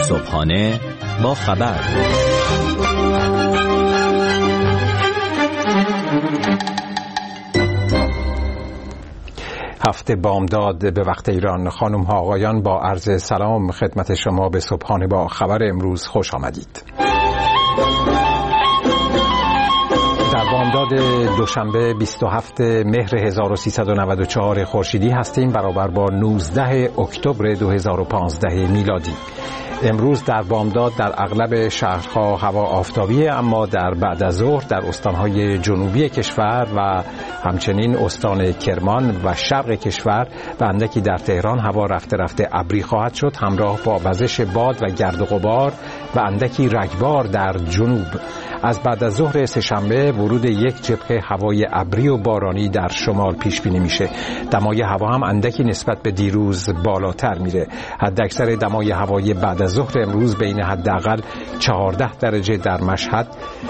صبحانه با خبر. هفته بامداد به وقت ایران. خانم ها آقایان، با عرض سلام خدمت شما به صبحانه با خبر امروز خوش آمدید. در بامداد دوشنبه 27 مهر 1394 خورشیدی هستیم، برابر با 19 اکتبر 2015 میلادی. امروز در بامداد در اغلب شهرها هوا آفتابیه، اما در بعد از ظهر در استانهای جنوبی کشور و همچنین استان کرمان و شرق کشور و اندکی در تهران هوا رفته رفته ابری خواهد شد، همراه با وزش باد و گرد و غبار و اندکی رگبار در جنوب. از بعد از ظهر سه‌شنبه ورود یک جبهه هوای ابری و بارانی در شمال پیش بینی میشه. دمای هوا هم اندکی نسبت به دیروز بالاتر میره. حداکثر دمای هوای بعد از ظهر امروز بین حداقل 14 درجه در مشهد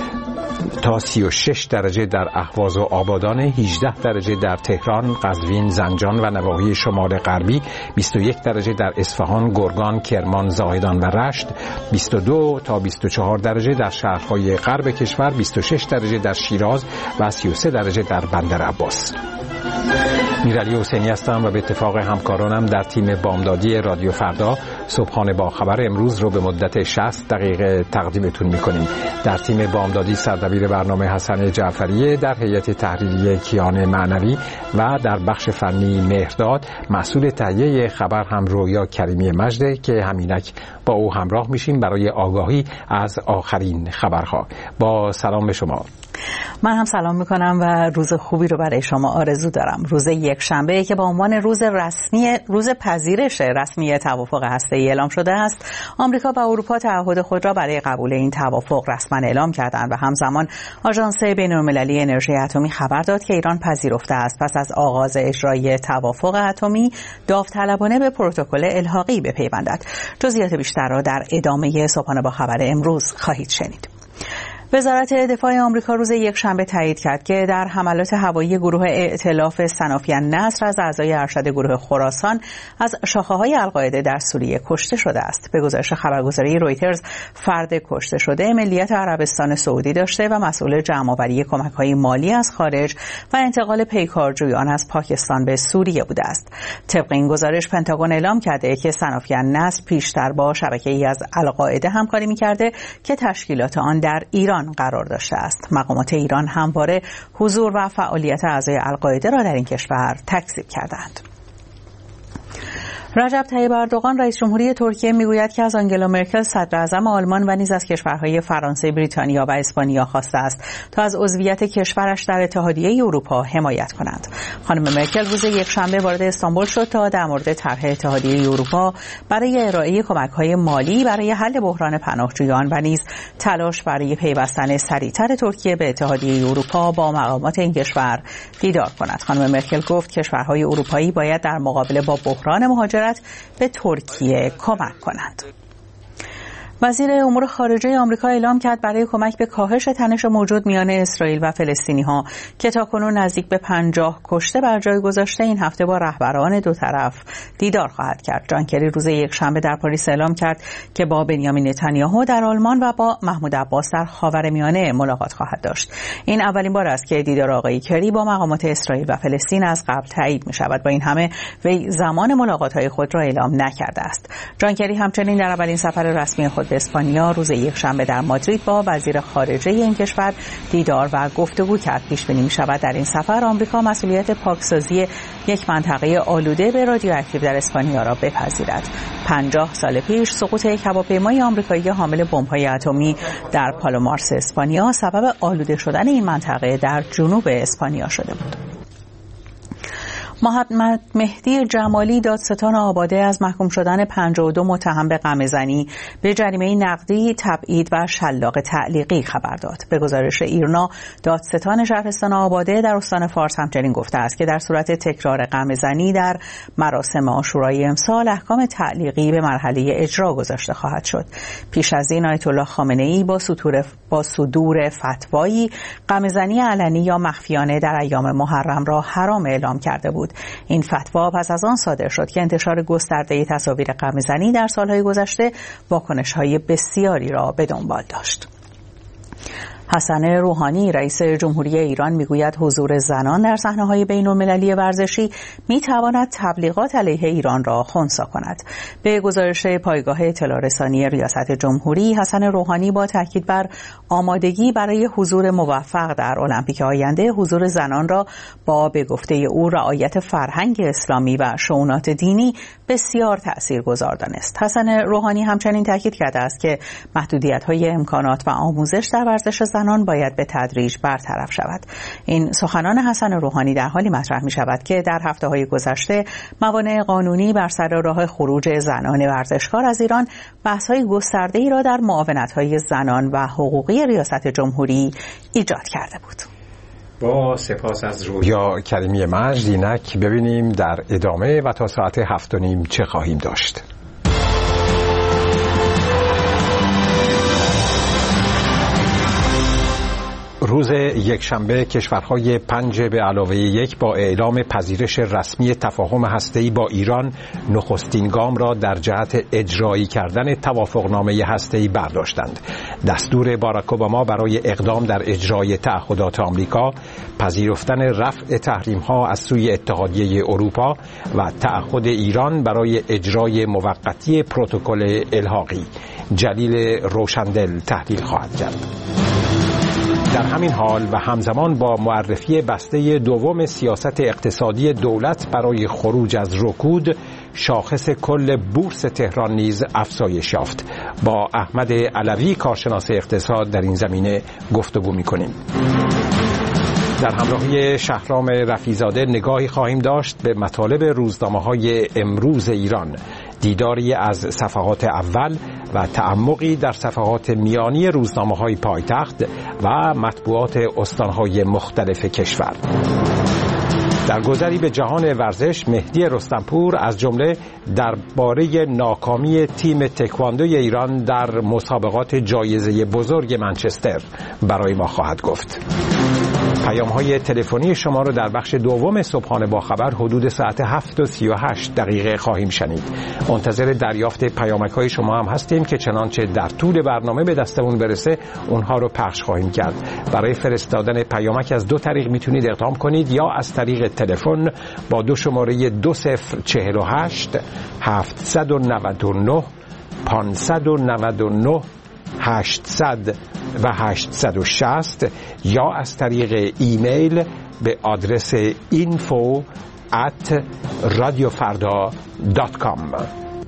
تا 36 درجه در اهواز و آبادان، 18 درجه در تهران، قزوین، زنجان و نواحی شمال غربی، 21 درجه در اصفهان، گرگان، کرمان، زاهدان و رشت، 22 تا 24 درجه در شهرهای غرب کشور، 26 درجه در شیراز و 33 درجه در بندر عباس. میرعلی حسینی هستم و به اتفاق همکارانم در تیم بامدادی رادیو فردا صبحانه با خبر امروز رو به مدت 60 دقیقه تقدیمتون میکنیم. در تیم بامدادی سردبیر برنامه حسن جعفری، در هیئت تحریریه کیان معنوی و در بخش فنی مهرداد. مسئول تهیه خبر هم رویا کریمی مجده که همینک با او همراه میشیم برای آگاهی از آخرین خبرها. با سلام شما. من هم سلام میکنم و روز خوبی رو برای شما آرزو دارم. روز یکشنبه که با عنوان روز پذیرش رسمی توافق هسته‌ای اعلام شده است، آمریکا و اروپا تعهد خود را برای قبول این توافق رسما اعلام کردند و همزمان آژانس بین‌المللی انرژی اتمی خبر داد که ایران پذیرفته است پس از آغاز اجرای توافق اتمی داوطلبانه به پروتکل الحاقی بپیوندد. جزئیات بیشتر را در ادامه صبحانه با خبر امروز خواهید شنید. وزارت دفاع آمریکا روز یکشنبه تایید کرد که در حملات هوایی گروه ائتلاف صنافی النصر از اعضای ارشد گروه خراسان از شاخه‌های القاعده در سوریه کشته شده است. به گزارش خبرگزاری رویترز، فرد کشته شده ملیت عربستان سعودی داشته و مسئول جمع‌آوری کمک‌های مالی از خارج و انتقال پیکارجویان از پاکستان به سوریه بوده است. طبق این گزارش، پنتاگون اعلام کرده که صنافی النصر پیشتر با شبکه‌ای از القاعده همکاری می‌کرده که تشکیلات آن در ایران قرار داشته است. مقامات ایران همواره حضور و فعالیت اعضای القاعده را در این کشور تکذیب کردند. رجب طیب اردوغان رئیس جمهوری ترکیه میگوید که از آنگلا مرکل صدر اعظم آلمان و نیز از کشورهای فرانسه، بریتانیا و اسپانیا خواسته است تا از عضویت کشورش در اتحادیه اروپا حمایت کنند. خانم مرکل روز یکشنبه وارد استانبول شد تا در مورد طرح اتحادیه اروپا برای ارائه کمک‌های مالی برای حل بحران پناهجویان و نیز تلاش برای پیوستن سریعتر ترکیه به اتحادیه اروپا با مقامات این کشور دیدار کند. خانم مرکل گفت کشورهای اروپایی باید در مقابله با بحران مهاجرت به ترکیه کمک کنند. وزیر امور خارجه آمریکا اعلام کرد برای کمک به کاهش تنش موجود میان اسرائیل و فلسطینی‌ها که تاکنون نزدیک به 50 کشته بر جای گذاشته، این هفته با رهبران دو طرف دیدار خواهد کرد. جان کری روز یکشنبه در پاریس اعلام کرد که با بنیامین نتانیاهو در آلمان و با محمود عباس در خاورمیانه ملاقات خواهد داشت. این اولین بار است که دیدار آقای کری با مقامات اسرائیل و فلسطین از قبل تایید می‌شود. با این همه وی زمان ملاقات‌های خود را اعلام نکرده است. جان کری همچنین در اولین سفر رسمی خود به اسپانیا روز یکشنبه در مادرید با وزیر خارجه این کشور دیدار و گفتگو کرد. پیش بینی می‌شود در این سفر آمریکا مسئولیت پاکسازی یک منطقه آلوده به رادیواکتیو در اسپانیا را بپذیرد. 50 سال پیش سقوط یک هواپیمای آمریکایی حامل بمب‌های اتمی در پالومارس اسپانیا سبب آلوده شدن این منطقه در جنوب اسپانیا شده بود. محمد مهدی جمالی دادستان آباده از محکوم شدن 52 متهم به قمه‌زنی به جریمه نقدی، تبعید و شلاق تعلیقی خبر داد. به گزارش ایرنا، دادستان شهرستان آباده در استان فارس همچنین گفته است که در صورت تکرار قمه‌زنی در مراسم عاشورای امسال احکام تعلیقی به مرحله اجرا گذاشته خواهد شد. پیش از این آیت الله خامنه‌ای با صدور فتوایی قمه‌زنی علنی یا مخفیانه در ایام محرم را حرام اعلام کرده بود. بود. این فتوا پس از آن صادر شد که انتشار گسترده تصاویر غم‌زنی در سالهای گذشته واکنش‌های بسیاری را به دنبال داشت. حسن روحانی رئیس جمهوری ایران میگوید حضور زنان در صحنه‌های بین‌المللی ورزشی میتواند تبلیغات علیه ایران را خنثی کند. به گزارش پایگاه اطلاع رسانی ریاست جمهوری، حسن روحانی با تاکید بر آمادگی برای حضور موفق در المپیک آینده، حضور زنان را با به گفته او رعایت فرهنگ اسلامی و شؤونات دینی بسیار تاثیرگذار دانست. حسن روحانی همچنین تاکید کرده است که محدودیت‌های امکانات و آموزش در ورزش زنان باید به تدریج برطرف شود. این سخنان حسن روحانی در حالی مطرح می شود که در هفته‌های گذشته موانع قانونی بر سر راه خروج زنان ورزشکار از ایران بحث‌های گسترده‌ای را در معاونت‌های زنان و حقوقی ریاست جمهوری ایجاد کرده بود. با سپاس از رویا کریمی مجد، اینک ببینیم در ادامه و تا ساعت 7:30 چه خواهیم داشت. روز یکشنبه کشورهای 5 به علاوه 1 با اعلام پذیرش رسمی تفاهم هسته‌ای با ایران نخستین گام را در جهت اجرایی کردن توافقنامه هسته‌ای برداشتند. دستور باراک اوباما برای اقدام در اجرای تعهدات آمریکا، پذیرفتن رفع تحریم‌ها از سوی اتحادیه اروپا و تعهد ایران برای اجرای موقتی پروتکل الحاقی. جلیل روشندل تحلیل خواهد کرد. در همین حال و همزمان با معرفی بسته دوم سیاست اقتصادی دولت برای خروج از رکود، شاخص کل بورس تهران نیز افزایش یافت. با احمد علوی کارشناس اقتصاد در این زمینه گفتگو می‌کنیم. در همراهی شهرام رفیع‌زاده نگاهی خواهیم داشت به مطالب روزنامه‌های امروز ایران، دیداری از صفحات اول و تعمقی در صفحات میانی روزنامه‌های پایتخت و مطبوعات استان‌های مختلف کشور. در گذری به جهان ورزش، مهدی رستمپور از جمله درباره ناکامی تیم تکواندوی ایران در مسابقات جایزه بزرگ منچستر برای ما خواهد گفت. پیام‌های تلفنی شما رو در بخش دوم صبحانه با خبر حدود ساعت 7:38 خواهیم شنید. منتظر دریافت پیامک‌های شما هم هستیم که چنانچه در طول برنامه به دستمون برسه اونها رو پخش خواهیم کرد. برای فرستادن پیامک از 2 طریق میتونید اقدام کنید، یا از طریق تلفن با 2 شماره 2048 799 599 800 و 860 یا از طریق ایمیل به آدرس info@radiofarda.com.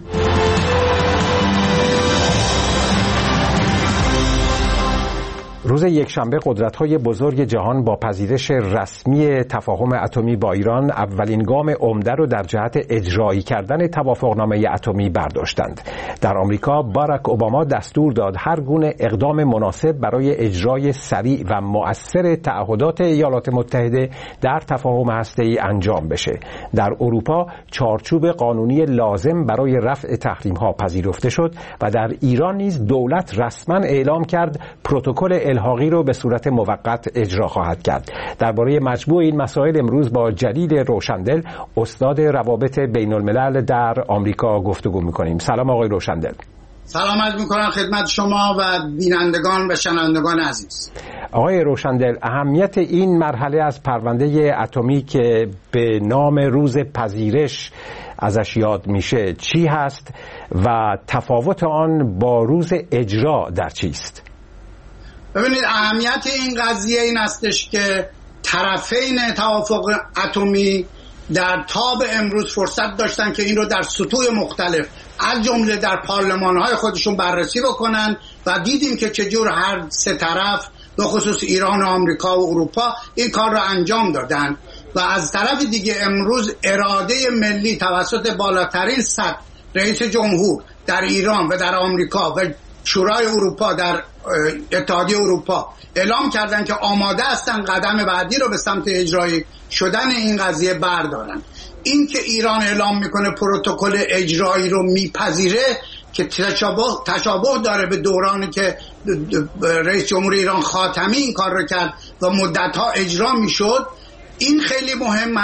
روز یکشنبه قدرت‌های بزرگ جهان با پذیرش رسمی تفاهم اتمی با ایران اولین گام عمده را در جهت اجرایی کردن توافقنامه اتمی برداشتند. در آمریکا باراک اوباما دستور داد هر گونه اقدام مناسب برای اجرای سریع و مؤثر تعهدات ایالات متحده در تفاهم هسته‌ای انجام بشه. در اروپا چارچوب قانونی لازم برای رفع تحریم‌ها پذیرفته شد و در ایران نیز دولت رسما اعلام کرد پروتکل الحاقی رو به صورت موقت اجرا خواهد کرد. درباره مجموع این مسائل امروز با جلیل روشندل، استاد روابط بین الملل در آمریکا گفتگو می‌کنیم. سلام آقای روشندل. سلام عرض می‌کنم خدمت شما و بینندگان و شنوندگان عزیز. آقای روشندل، اهمیت این مرحله از پرونده اتمی که به نام روز پذیرش ازش یاد میشه چی هست و تفاوت آن با روز اجرا در چیست؟ ببینید، اهمیت این قضیه این استش که طرفین توافق اتمی در تاب امروز فرصت داشتن که این رو در سطوح مختلف از جمله در پارلمان‌های خودشون بررسی بکنن و دیدیم که چجور هر سه طرف به خصوص ایران و آمریکا و اروپا این کار رو انجام دادن و از طرف دیگه امروز اراده ملی توسط بالاترین سطح رئیس جمهور در ایران و در آمریکا و شورای اروپا در اتحادیه اروپا اعلام کردن که آماده هستن قدم بعدی رو به سمت اجرایی شدن این قضیه بردارن. این که ایران اعلام میکنه پروتکل اجرایی رو میپذیره که تشابه داره به دورانی که رئیس جمهور ایران خاتمی این کار رو کرد و مدتها اجرا میشد، این خیلی مهم است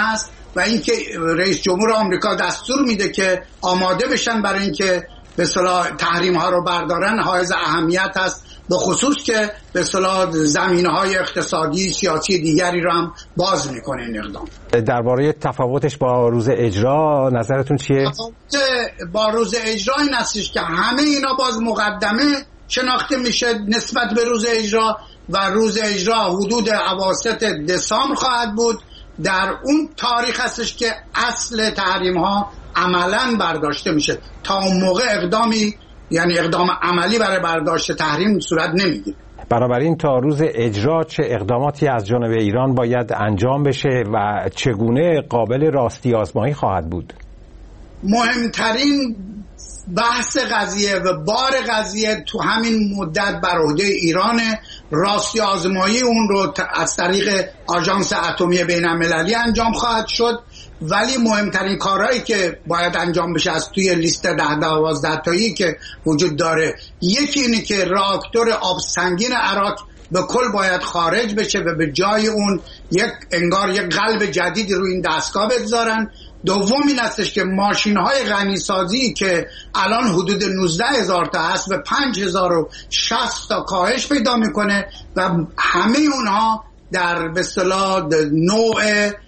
و اینکه رئیس جمهور آمریکا دستور میده که آماده بشن برای اینکه به اصطلاح تحریم ها رو بردارن حائز اهمیت است، به خصوص که به اصطلاح زمینه‌های اقتصادی سیاسی دیگری رو هم باز میکنه این اقدام. درباره تفاوتش با روز اجرا نظرتون چیه؟ با روز اجرا این هستش که همه اینا باز مقدمه شناخته میشه نسبت به روز اجرا و روز اجرا حدود اواسط دسامبر خواهد بود. در اون تاریخ هستش که اصل تحریم ها عملاً برداشته میشه. تا اون موقع اقدامی یعنی اقدام عملی برای برداشت تحریم صورت نمیگیره. بنابراین تا روز اجرا چه اقداماتی از جانب ایران باید انجام بشه و چگونه قابل راستی آزمایی خواهد بود؟ مهمترین بحث قضیه و بار قضیه تو همین مدت بر عهده ایرانه. راستی آزمایی اون رو از طریق آژانس اتمی بین‌المللی انجام خواهد شد، ولی مهمترین کارهایی که باید انجام بشه از توی لیست 10-12 تایی که وجود داره، یکی اینه که راکتور آب سنگین عراق به کل باید خارج بشه و به جای اون انگار یک قلب جدید روی این دستگاه بگذارن. دوم این هستش که ماشین‌های غنی‌سازی که الان حدود 19,000 تا هست و 5,060 تا کاهش پیدا میکنه و همه اونها در به اصطلاح نوع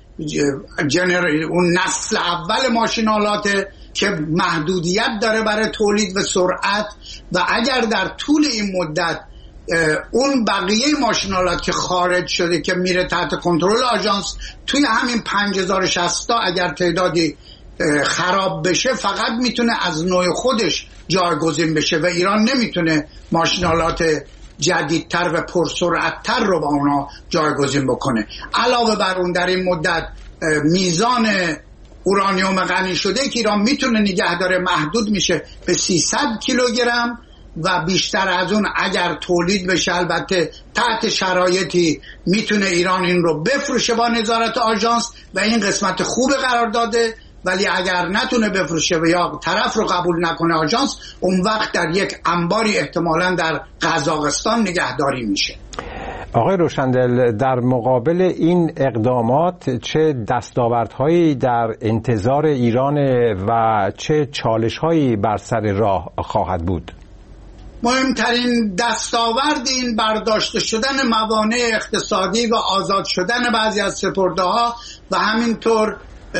اون نسل اول ماشین‌آلات که محدودیت داره برای تولید و سرعت، و اگر در طول این مدت اون بقیه ماشین‌آلات که خارج شده که میره تحت کنترل آژانس توی همین 5,060 تا اگر تعدادی خراب بشه فقط میتونه از نوع خودش جایگزین بشه و ایران نمیتونه ماشین‌آلات جدیدتر و پرسرعتتر رو با اونا جایگزین بکنه. علاوه بر اون در این مدت میزان اورانیوم غنی شده که ایران میتونه نگه داره محدود میشه به 300 کیلوگرم و بیشتر از اون اگر تولید بشه البته تحت شرایطی میتونه ایران این رو بفروشه با نظارت آژانس و این قسمت خوب قرار داده، ولی اگر نتونه بفروشه و یا طرف رو قبول نکنه آژانس، اون وقت در یک انباری احتمالاً در قزاقستان نگهداری میشه. آقای روشندل، در مقابل این اقدامات چه دستاوردهایی در انتظار ایران و چه چالش‌هایی بر سر راه خواهد بود؟ مهمترین دستاورد این برداشته شدن موانع اقتصادی و آزاد شدن بعضی از سپرده‌ها و همینطور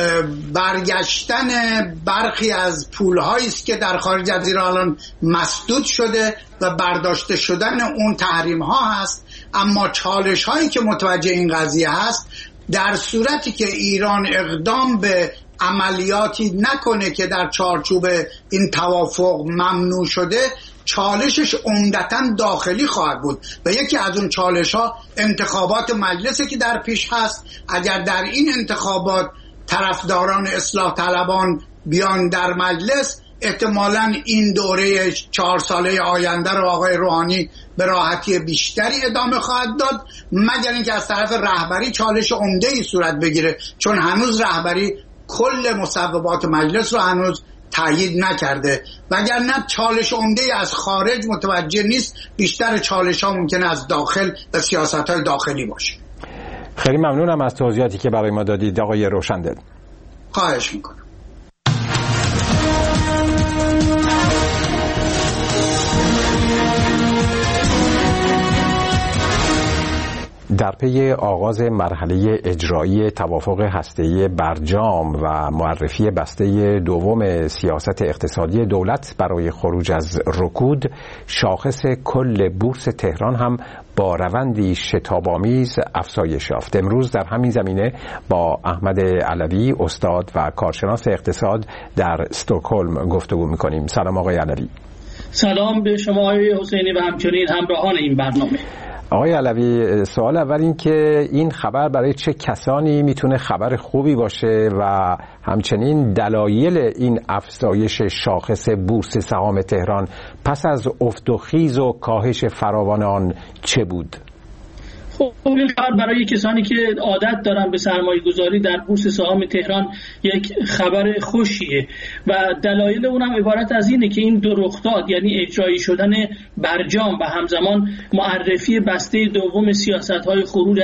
برگشتن برخی از پول‌هایی است که در خارج از ایران الان مسدود شده و برداشته شدن اون تحریم‌ها هست. اما چالش‌هایی که متوجه این قضیه هست، در صورتی که ایران اقدام به عملیاتی نکنه که در چارچوب این توافق ممنوع شده، چالشش عمدتاً داخلی خواهد بود و یکی از اون چالش‌ها انتخابات مجلسی که در پیش هست. اگر در این انتخابات طرفداران اصلاح طلبان بیان در مجلس، احتمالاً این دوره 4 ساله آینده رو آقای روحانی به راحتی بیشتری ادامه خواهد داد، مگر اینکه از طرف رهبری چالش عمده‌ای صورت بگیره، چون هنوز رهبری کل مصوبات مجلس رو هنوز تایید نکرده، وگرنه چالش عمده‌ای از خارج متوجه نیست، بیشتر چالش‌ها ممکنه از داخل و سیاست‌های داخلی باشه. خیلی ممنونم از توضیحاتی که برای ما دادید آقای روشندل. خواهش میکنم. در پی آغاز مرحله اجرایی توافق هسته‌ای برجام و معرفی بسته دوم سیاست اقتصادی دولت برای خروج از رکود، شاخص کل بورس تهران هم با روندی شتاب‌آمیز افزایش یافت. امروز در همین زمینه با احمد علوی، استاد و کارشناس اقتصاد در استکهلم گفتگو می‌کنیم. سلام آقای علوی. سلام به شما آقای حسینی و همچنین همراهان این برنامه. آقای علوی، سوال اول این که این خبر برای چه کسانی میتونه خبر خوبی باشه و همچنین دلایل این افزایش شاخص بورس سهام تهران پس از افت و خیز و کاهش فراوان آن چه بود؟ خب این خبر برای کسانی که عادت دارن به سرمایه گذاری در بورس سهام تهران یک خبر خوشیه و دلایل اونم عبارت از اینه که این دو رخداد، یعنی اجرایی شدن برجام و همزمان معرفی بسته دوم سیاست‌های خروج از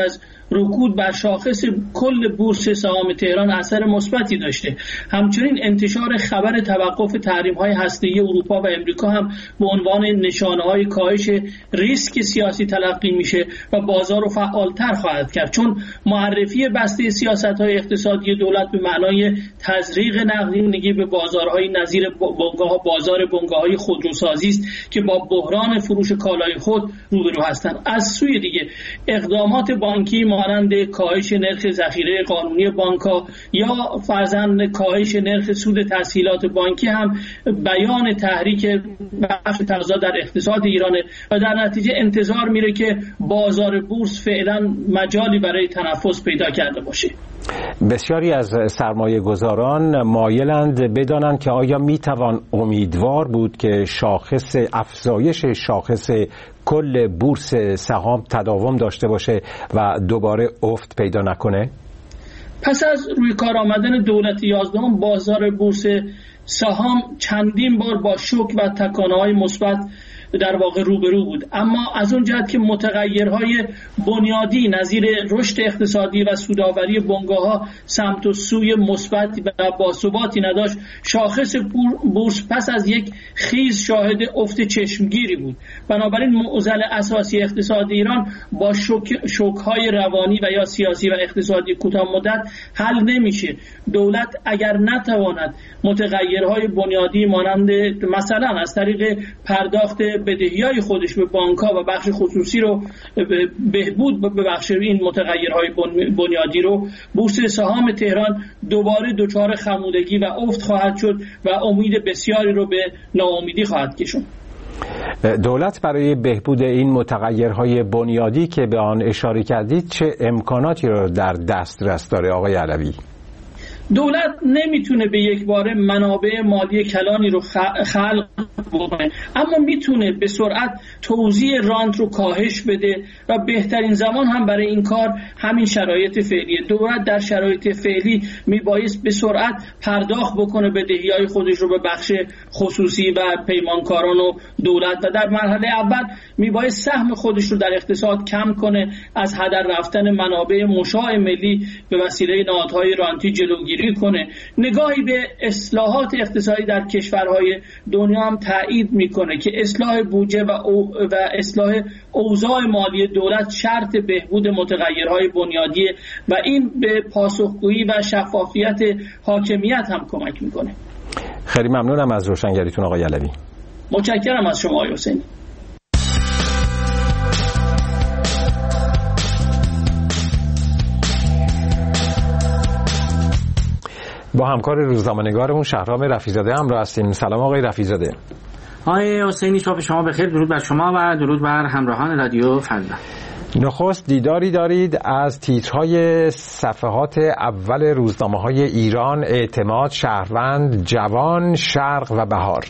رکود بر شاخص کل بورس سهام تهران اثر مثبتی داشته. همچنین انتشار خبر توقف تحریم‌های هسته‌ای اروپا و امریکا هم به عنوان نشانه‌های کاهش ریسک سیاسی تلقی میشه و بازار رو فعالتر خواهد کرد، چون معرفی بسته سیاست‌های اقتصادی دولت به معنای تزریق نقدینگی به بازارهای نظیر بازار بنگاه‌های خودروسازی است که با بحران فروش کالای خود روبرو هستند. از سوی دیگه اقدامات بانکی مانند کاهش نرخ ذخیره قانونی بانک‌ها یا فرضاً کاهش نرخ سود تسهیلات بانکی هم بیان تحریک بخش تقاضا در اقتصاد ایرانه و در نتیجه انتظار میره که بازار بورس فعلا مجالی برای تنفس پیدا کرده باشه. بسیاری از سرمایه گذاران مایلند بدانند که آیا میتوان امیدوار بود که افزایش شاخص کل بورس سهام تداوم داشته باشه و دوباره افت پیدا نکنه؟ پس از روی کار آمدن دولت 11 بازار بورس سهام چندین بار با شوک و تکانه‌های مثبت در واقع روبرو بود، اما از اون جهت که متغیرهای بنیادی نظیر رشد اقتصادی و سودآوری بنگاه‌ها سمت و سوی مثبت و باثباتی نداشت، شاخص بورس پس از یک خیز شاهد افت چشمگیری بود. بنابراین معضل اساسی اقتصاد ایران با شوک‌های روانی و یا سیاسی و اقتصادی کوتاه مدت حل نمیشه. دولت اگر نتواند متغیرهای بنیادی مانند مثلا از طریق پرداخت بدهی‌های خودش به بانک‌ها و بخش خصوصی رو بهبود ببخشه این متغیرهای بنیادی رو، بورس سهام تهران دوباره دچار خمودگی و افت خواهد شد و امید بسیاری رو به ناامیدی خواهد کشوند. دولت برای بهبود این متغیرهای بنیادی که به آن اشاره کردید چه امکاناتی رو در دسترس داره آقای علوی؟ دولت نمیتونه به یک باره منابع مالی کلانی رو خلق بکنه، اما میتونه به سرعت توزیع رانت رو کاهش بده و بهترین زمان هم برای این کار همین شرایط فعلیه. دولت در شرایط فعلی میبایست به سرعت پرداخت بکنه بدهی‌های خودش رو به بخش خصوصی و پیمانکاران و دولت و در مرحله اول میبایست سهم خودش رو در اقتصاد کم کنه، از هدر رفتن منابع مشاع ملی به وسیله نهادهای رانتی جلوگیری کنه. نگاهی به اصلاحات اقتصادی در کشورهای دنیا هم تایید میکنه که اصلاح بودجه و اصلاح اوضاع مالی دولت شرط بهبود متغیرهای بنیادی و این به پاسخگویی و شفافیت حاکمیت هم کمک میکنه. خیلی ممنونم از روشنگریتون آقای علوی. متشکرم از شما آقای حسینی. با همکار روزنامه‌نگارمون شهرام رفیع‌زاده همراه هستیم. سلام آقای رفیع‌زاده. آقای حسینی، صبح شما بخیر. درود بر شما و درود بر همراهان رادیو فردا. نخست دیداری دارید از تیترهای صفحات اول روزنامه‌های ایران، اعتماد، شهروند، جوان، شرق و بهار.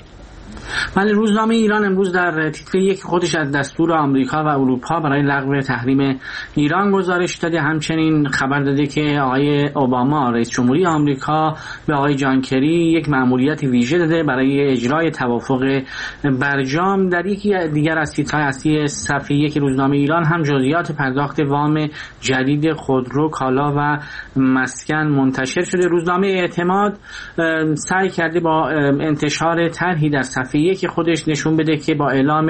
ولی روزنامه ایران امروز در تیتر یک خودش از دستور آمریکا و اروپا برای لغو تحریم ایران گزارش داده. همچنین خبر داده که آقای اوباما رئیس جمهوری آمریکا به آقای جان کری یک مأموریت ویژه داده برای اجرای توافق برجام. در یکی دیگر از تیترهای اصلی صفحه یک روزنامه ایران هم جزئیات پرداخت وام جدید خودرو، کالا و مسکن منتشر شده. روزنامه اعتماد سعی کرده با انتشار طرحی در صفحه یک خودش نشون بده که با اعلام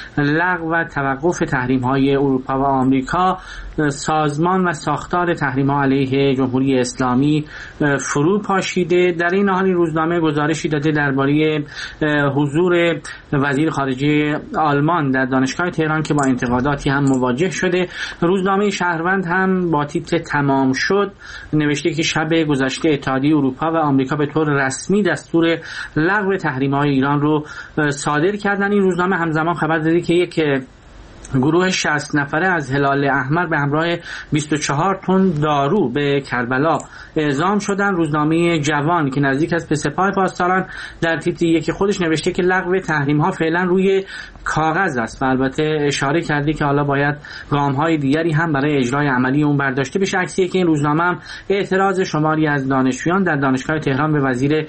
لغو و توقف تحریم‌های اروپا و آمریکا سازمان و ساختار تحریم‌ها علیه جمهوری اسلامی فرو پاشیده. در این حال روزنامه گزارشی داده درباره حضور وزیر خارجه آلمان در دانشگاه تهران که با انتقاداتی هم مواجه شده. روزنامه شهروند هم با تیتر تمام شد نوشته که شب گذشته اتحادیه اروپا و آمریکا به طور رسمی دستور لغو تحریم‌های ایران رو صادر کردن. این روزنامه همزمان خبر داده که یک گروه 60 نفره از هلال احمر به همراه 24 تن دارو به کربلا اعزام شدن. روزنامه جوان که نزدیک است به سپاه پاسداران در تیتر یک خودش نوشته که لغو تحریم ها فعلا روی کاغذ است و البته اشاره کرده که حالا باید گام های دیگری هم برای اجرای عملی اون برداشته بشه. عکسی که این روزنامه هم اعتراض شماری از دانشجویان در دانشگاه تهران به وزیر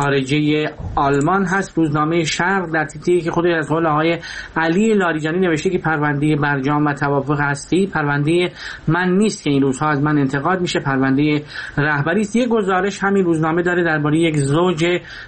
خارجه آلمان هست. روزنامه شرق در تیتر یک خودش از قول آقای علی لاریجانی نوشته که پرونده برجام و توافق هستی پرونده من نیست که این روزها از من انتقاد میشه، پرونده رهبری است. یک گزارش همین روزنامه داره درباره یک زوج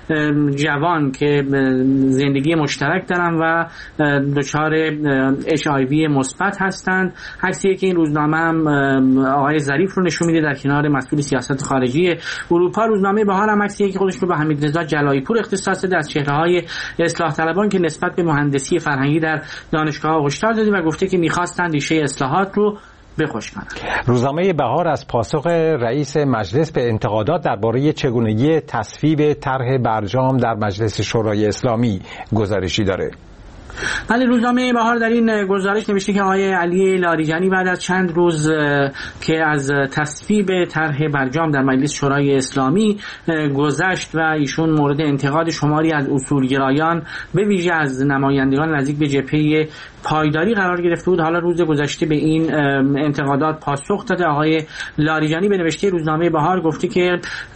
جوان که زندگی مشترک دارن و دچار HIV مثبت هستند. عکسی که این روزنامه هم آقای ظریف رو نشون میده در کنار مسئول سیاست خارجی اروپا. روزنامه بهار هم عکسی که خودش رو به حمیدرضا جلایی پور اختصاص داده از چهره‌های اصلاح طلبان که نسبت به مهندسی فرهنگی در دانشگاه هشدار داده و گفته که می‌خواستند ریشه اصلاحات رو بخوش کنند. روزنامه بهار از پاسخ رئیس مجلس به انتقادات درباره چگونگی تصویب طرح برجام در مجلس شورای اسلامی گزارشی داره. بله، روزنامه بهار در این گزارش نوشته که آقای علی لاریجانی بعد از چند روز که از تصویب طرح برجام در مجلس شورای اسلامی گذشت و ایشون مورد انتقاد شماری از اصولگرایان به ویژه از نمایندگان نزدیک به جبهه پایداری قرار گرفته بود، حالا روز گذشته به این انتقادات پاسخ داده. آقای لاریجانی به نوشته روزنامه بهار گفته که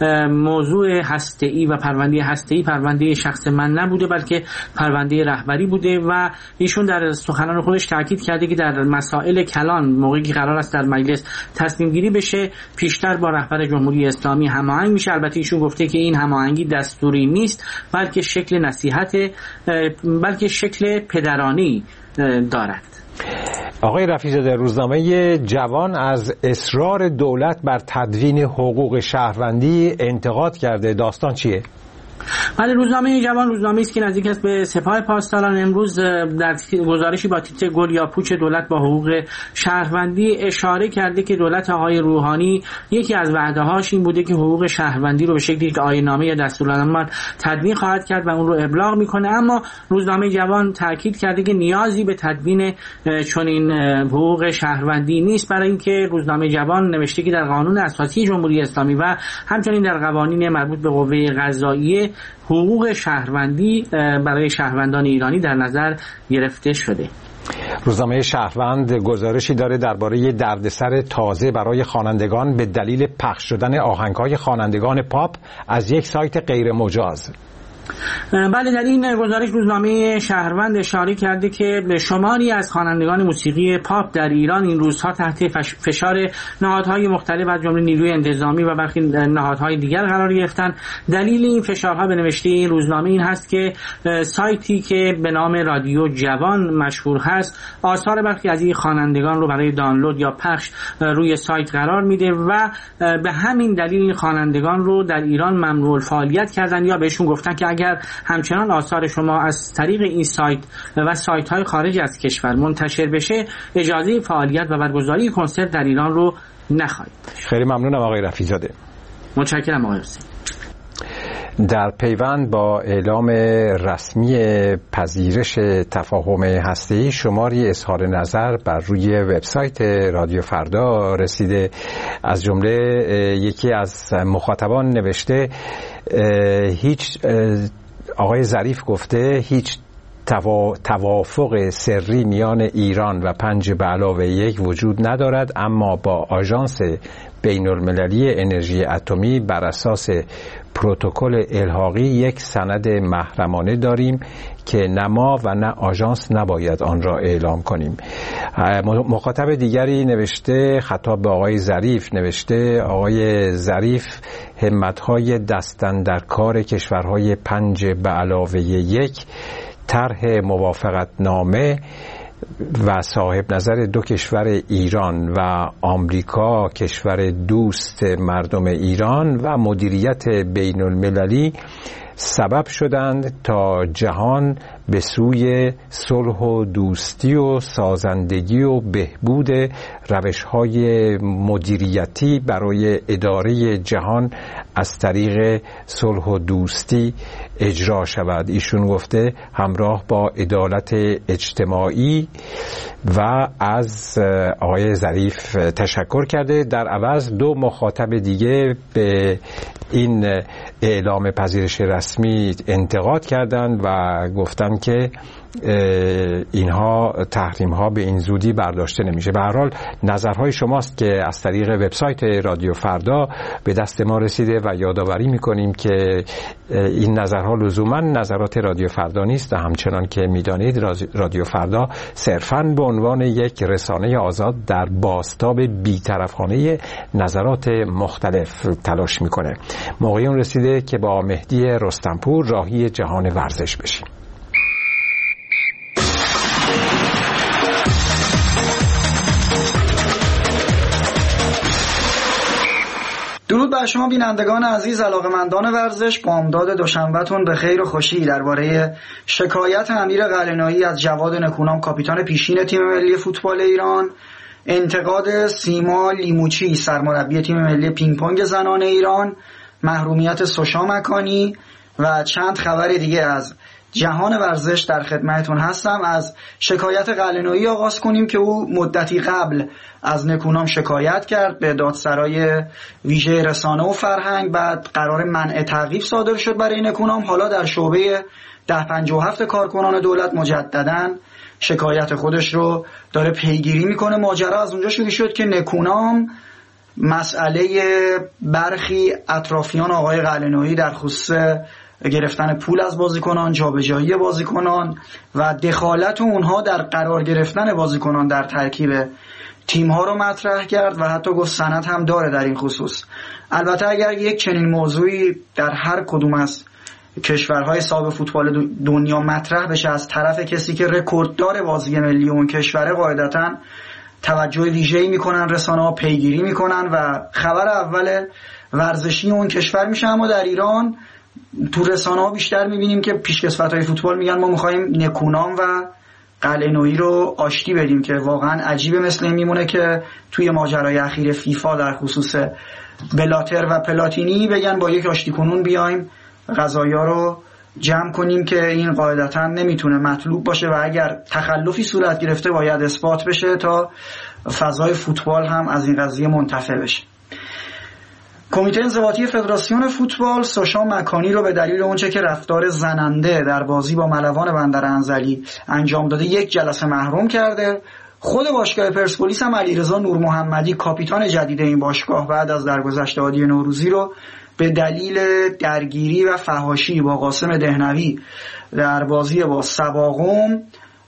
موضوع هسته‌ای و پرونده هسته‌ای پرونده شخص من نبوده بلکه پرونده رهبری بوده و ایشون در سخنان خودش تاکید کرده که در مسائل کلان موقعی که قرار است در مجلس تصمیم گیری بشه پیشتر با رهبر جمهوری اسلامی هماهنگ میشه. البته ایشون گفته که این هماهنگی دستوری نیست بلکه شکل نصیحت بلکه شکل پدرانی دارد. آقای رفیع‌زاده، روزنامه جوان از اصرار دولت بر تدوین حقوق شهروندی انتقاد کرده. داستان چیه؟ بله، روزنامه جوان روزنامه‌ای است که نزدیک است به سپاه پاسداران. امروز در گزارشی با تیتر گل یا پوچ دولت با حقوق شهروندی اشاره کرده که دولت آقای روحانی یکی از وعده‌هاش این بوده که حقوق شهروندی رو به شکلی که آیین‌نامه یا دستورالعمل تدوین خواهد کرد و اون رو ابلاغ میکنه. اما روزنامه جوان تاکید کرده که نیازی به تدوین چنین حقوق شهروندی نیست، برای اینکه روزنامه جوان نوشته که در قانون اساسی جمهوری اسلامی و همچنین در قوانین مربوط به قوه قضاییه حقوق شهروندی برای شهروندان ایرانی در نظر گرفته شده. روزنامه شهروند گزارشی داره درباره دردسر تازه برای خوانندگان به دلیل پخش شدن آهنگ‌های خوانندگان پاپ از یک سایت غیر مجاز. بله، در این گزارش روزنامه شهروند اشاره کرده که شماری از خوانندگان موسیقی پاپ در ایران این روزها تحت فشار نهادهای مختلف از جمله نیروی انتظامی و برخی نهادهای دیگر قرار گرفتن. دلیل این فشارها به نوشته این روزنامه این هست که سایتی که به نام رادیو جوان مشهور هست آثار برخی از این خوانندگان رو برای دانلود یا پخش روی سایت قرار میده و به همین دلیل این خوانندگان رو در ایران ممنوع الفعالیت کردن یا بهشون گفتن که اگر همچنان آثار شما از طریق این سایت و سایت‌های خارج از کشور منتشر بشه اجازه فعالیت و برگزاری کنسرت در ایران رو نخواهید. خیلی ممنونم آقای رفیع‌زاده. متشکرم آقای حسین. در پیوند با اعلام رسمی پذیرش تفاهم هسته‌ای شماری اظهار نظر بر روی وبسایت رادیو فردا رسیده. از جمله یکی از مخاطبان نوشته آقای ظریف گفته هیچ توافق سری میان ایران و 5+1 وجود ندارد، اما با آژانس بین المللی انرژی اتمی بر اساس پروتکل الحاقی یک سند محرمانه داریم که نه ما و نه آژانس نباید آن را اعلام کنیم. مخاطب دیگری نوشته خطاب به آقای ظریف نوشته آقای ظریف همت‌های دست‌اندرکار کشورهای 5+1 طرح موافقتنامه و صاحب نظر دو کشور ایران و آمریکا کشور دوست مردم ایران و مدیریت بین المللی سبب شدند تا جهان به سوی صلح و دوستی و سازندگی و بهبود روش‌های مدیریتی برای اداره جهان از طریق صلح و دوستی اجرا شود. ایشون گفته همراه با عدالت اجتماعی و از آقای ظریف تشکر کرده. در عوض دو مخاطب دیگه به این اعلام پذیرش رسمی انتقاد کردند و گفتند که اینها تحریم ها به این زودی برداشته نمیشه. به هر حال نظرهای شماست که از طریق وبسایت رادیو فردا به دست ما رسیده و یادآوری میکنیم که این نظرها لزوما نظرات رادیو فردا نیست و همچنان که میدانید رادیو فردا صرفاً به عنوان یک رسانه آزاد در بازتاب بی‌طرفانه نظرات مختلف تلاش میکنه. موقع اون رسیده که با مهدی رستمپور راهی جهان ورزش بشیم. درود بر شما بینندگان عزیز، علاقه‌مندان ورزش. بامداد دوشنبهتون به خیر و خوشی. درباره شکایت امیر قلعه‌نویی از جواد نکونام کاپیتان پیشین تیم ملی فوتبال ایران، انتقاد سیما لیموچی سرمربی تیم ملی پینگ پونگ زنان ایران، محرومیت سوشا مکانی و چند خبر دیگه از جهان ورزش در خدمتتون هستم. از شکایت قلعه‌نویی آغاز کنیم که او مدتی قبل از نکونام شکایت کرد به دادسرای ویژه رسانه و فرهنگ. بعد قرار منع تعقیب صادر شد برای نکونام. حالا در شعبه 1057 کارکنان دولت مجدداً شکایت خودش رو داره پیگیری میکنه. ماجرا از اونجا شروع شد که نکونام مسئله برخی اطرافیان آقای قلعه‌نویی در خصوص گرفتن پول از بازیکنان، جابجایی بازیکنان و دخالت اونها در قرار گرفتن بازیکنان در ترکیب تیم‌ها رو مطرح کرد و حتی گفت سند هم داره در این خصوص. البته اگر یک چنین موضوعی در هر کدوم از کشورهای صاحب فوتبال دنیا مطرح بشه از طرف کسی که رکورددار بازی ملی اون کشوره، قاعدتاً توجه ویژه‌ای میکنن، رسانه‌ها پیگیری میکنن و خبر اول ورزشی اون کشور میشه. اما در ایران تو رسانه‌ها بیشتر میبینیم که پیشکسوت‌های فوتبال میگن ما میخوایم نکونام و قلعه‌نویی رو آشتی بدیم، که واقعا عجیبه. مثل این میمونه که توی ماجرای اخیر فیفا در خصوص بلاتر و پلاتینی بگن با یک آشتی کنون بیایم قضایا رو جمع کنیم، که این قاعدتاً نمیتونه مطلوب باشه و اگر تخلفی صورت گرفته باید اثبات بشه تا فضای فوتبال هم از این قضیه منتفع بشه. کمیته انضباطی فدراسیون فوتبال سوشا مکانی رو به دلیل اونچه که رفتار زننده در بازی با ملوان بندر انزلی انجام داده یک جلسه محروم کرده. خود باشگاه پرسپولیس هم علیرضا نورمحمدی کاپیتان جدید این باشگاه بعد از درگذشت هادی نوروزی رو به دلیل درگیری و فحاشی با قاسم دهنوی در بازی با سباقم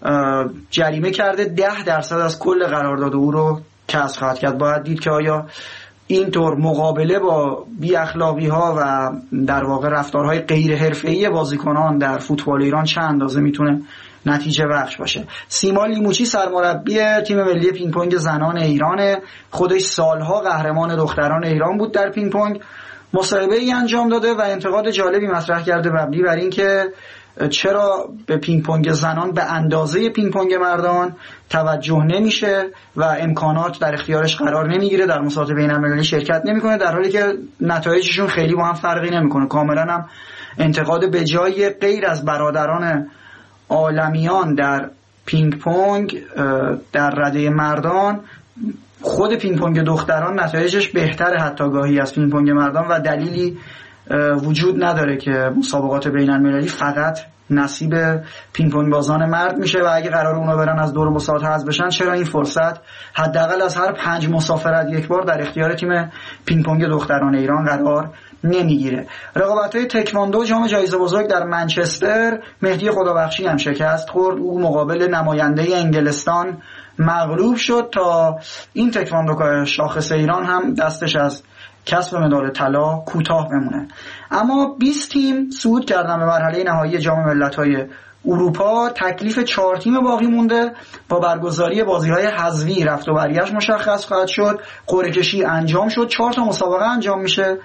جریمه کرده. 10% از کل قرارداد او رو کسر خواهد کرد. باید دید که آیا اینطور مقابله با بی اخلاقی ها و در واقع رفتارهای غیر حرفه‌ای بازیکنان در فوتبال ایران چه اندازه میتونه نتیجه بخش باشه. سیما لیموچی سرمربی تیم ملی پینگ پونگ زنان ایران، خودش سالها قهرمان دختران ایران بود در پینگ پونگ، مصاحبه‌ای انجام داده و انتقاد جالبی مطرح کرده مبنی بر این که چرا به پینگ پونگ زنان به اندازه پینگ پونگ مردان توجه نمیشه و امکانات در اختیارش قرار نمیگیره، در مسابقات بین‌المللی شرکت نمیکنه، در حالی که نتایجشون خیلی با هم فرقی نمیکنه. کاملا هم انتقاد به جای. غیر از برادران عالمیان در پینگ پونگ در رده مردان، خود پینگ پونگ دختران نتایجش بهتره حتی گاهی از پینگ پونگ مردان و دلیلی وجود نداره که مسابقات بین‌المللی فقط نصیب پینگ پونگ بازان مرد میشه و اگه قرار اونا برن از دور مسابقات حذف بشن، چرا این فرصت حداقل از هر 5 مسافرت یک بار در اختیار تیم پینگ پونگ دختران ایران قرار نمیگیره. رقابت‌های تکواندو جام جایزه بزرگ در منچستر، مهدی خدابخشی هم شکست خورد. او مقابل نماینده انگلستان مغلوب شد. تا این تکواندو شاخص ایران هم دستش از کسب مدال طلا کوتاه بمونه. اما 20 تیم صعود کردن به مرحله نهایی جام ملت‌های اروپا. تکلیف 4 تیم باقی مونده. با برگزاری بازی‌های حذفی رفت و برگشت مشخص خواهد شد. قرعه کشی انجام شد. 4 تا مسابقه انجام میشه.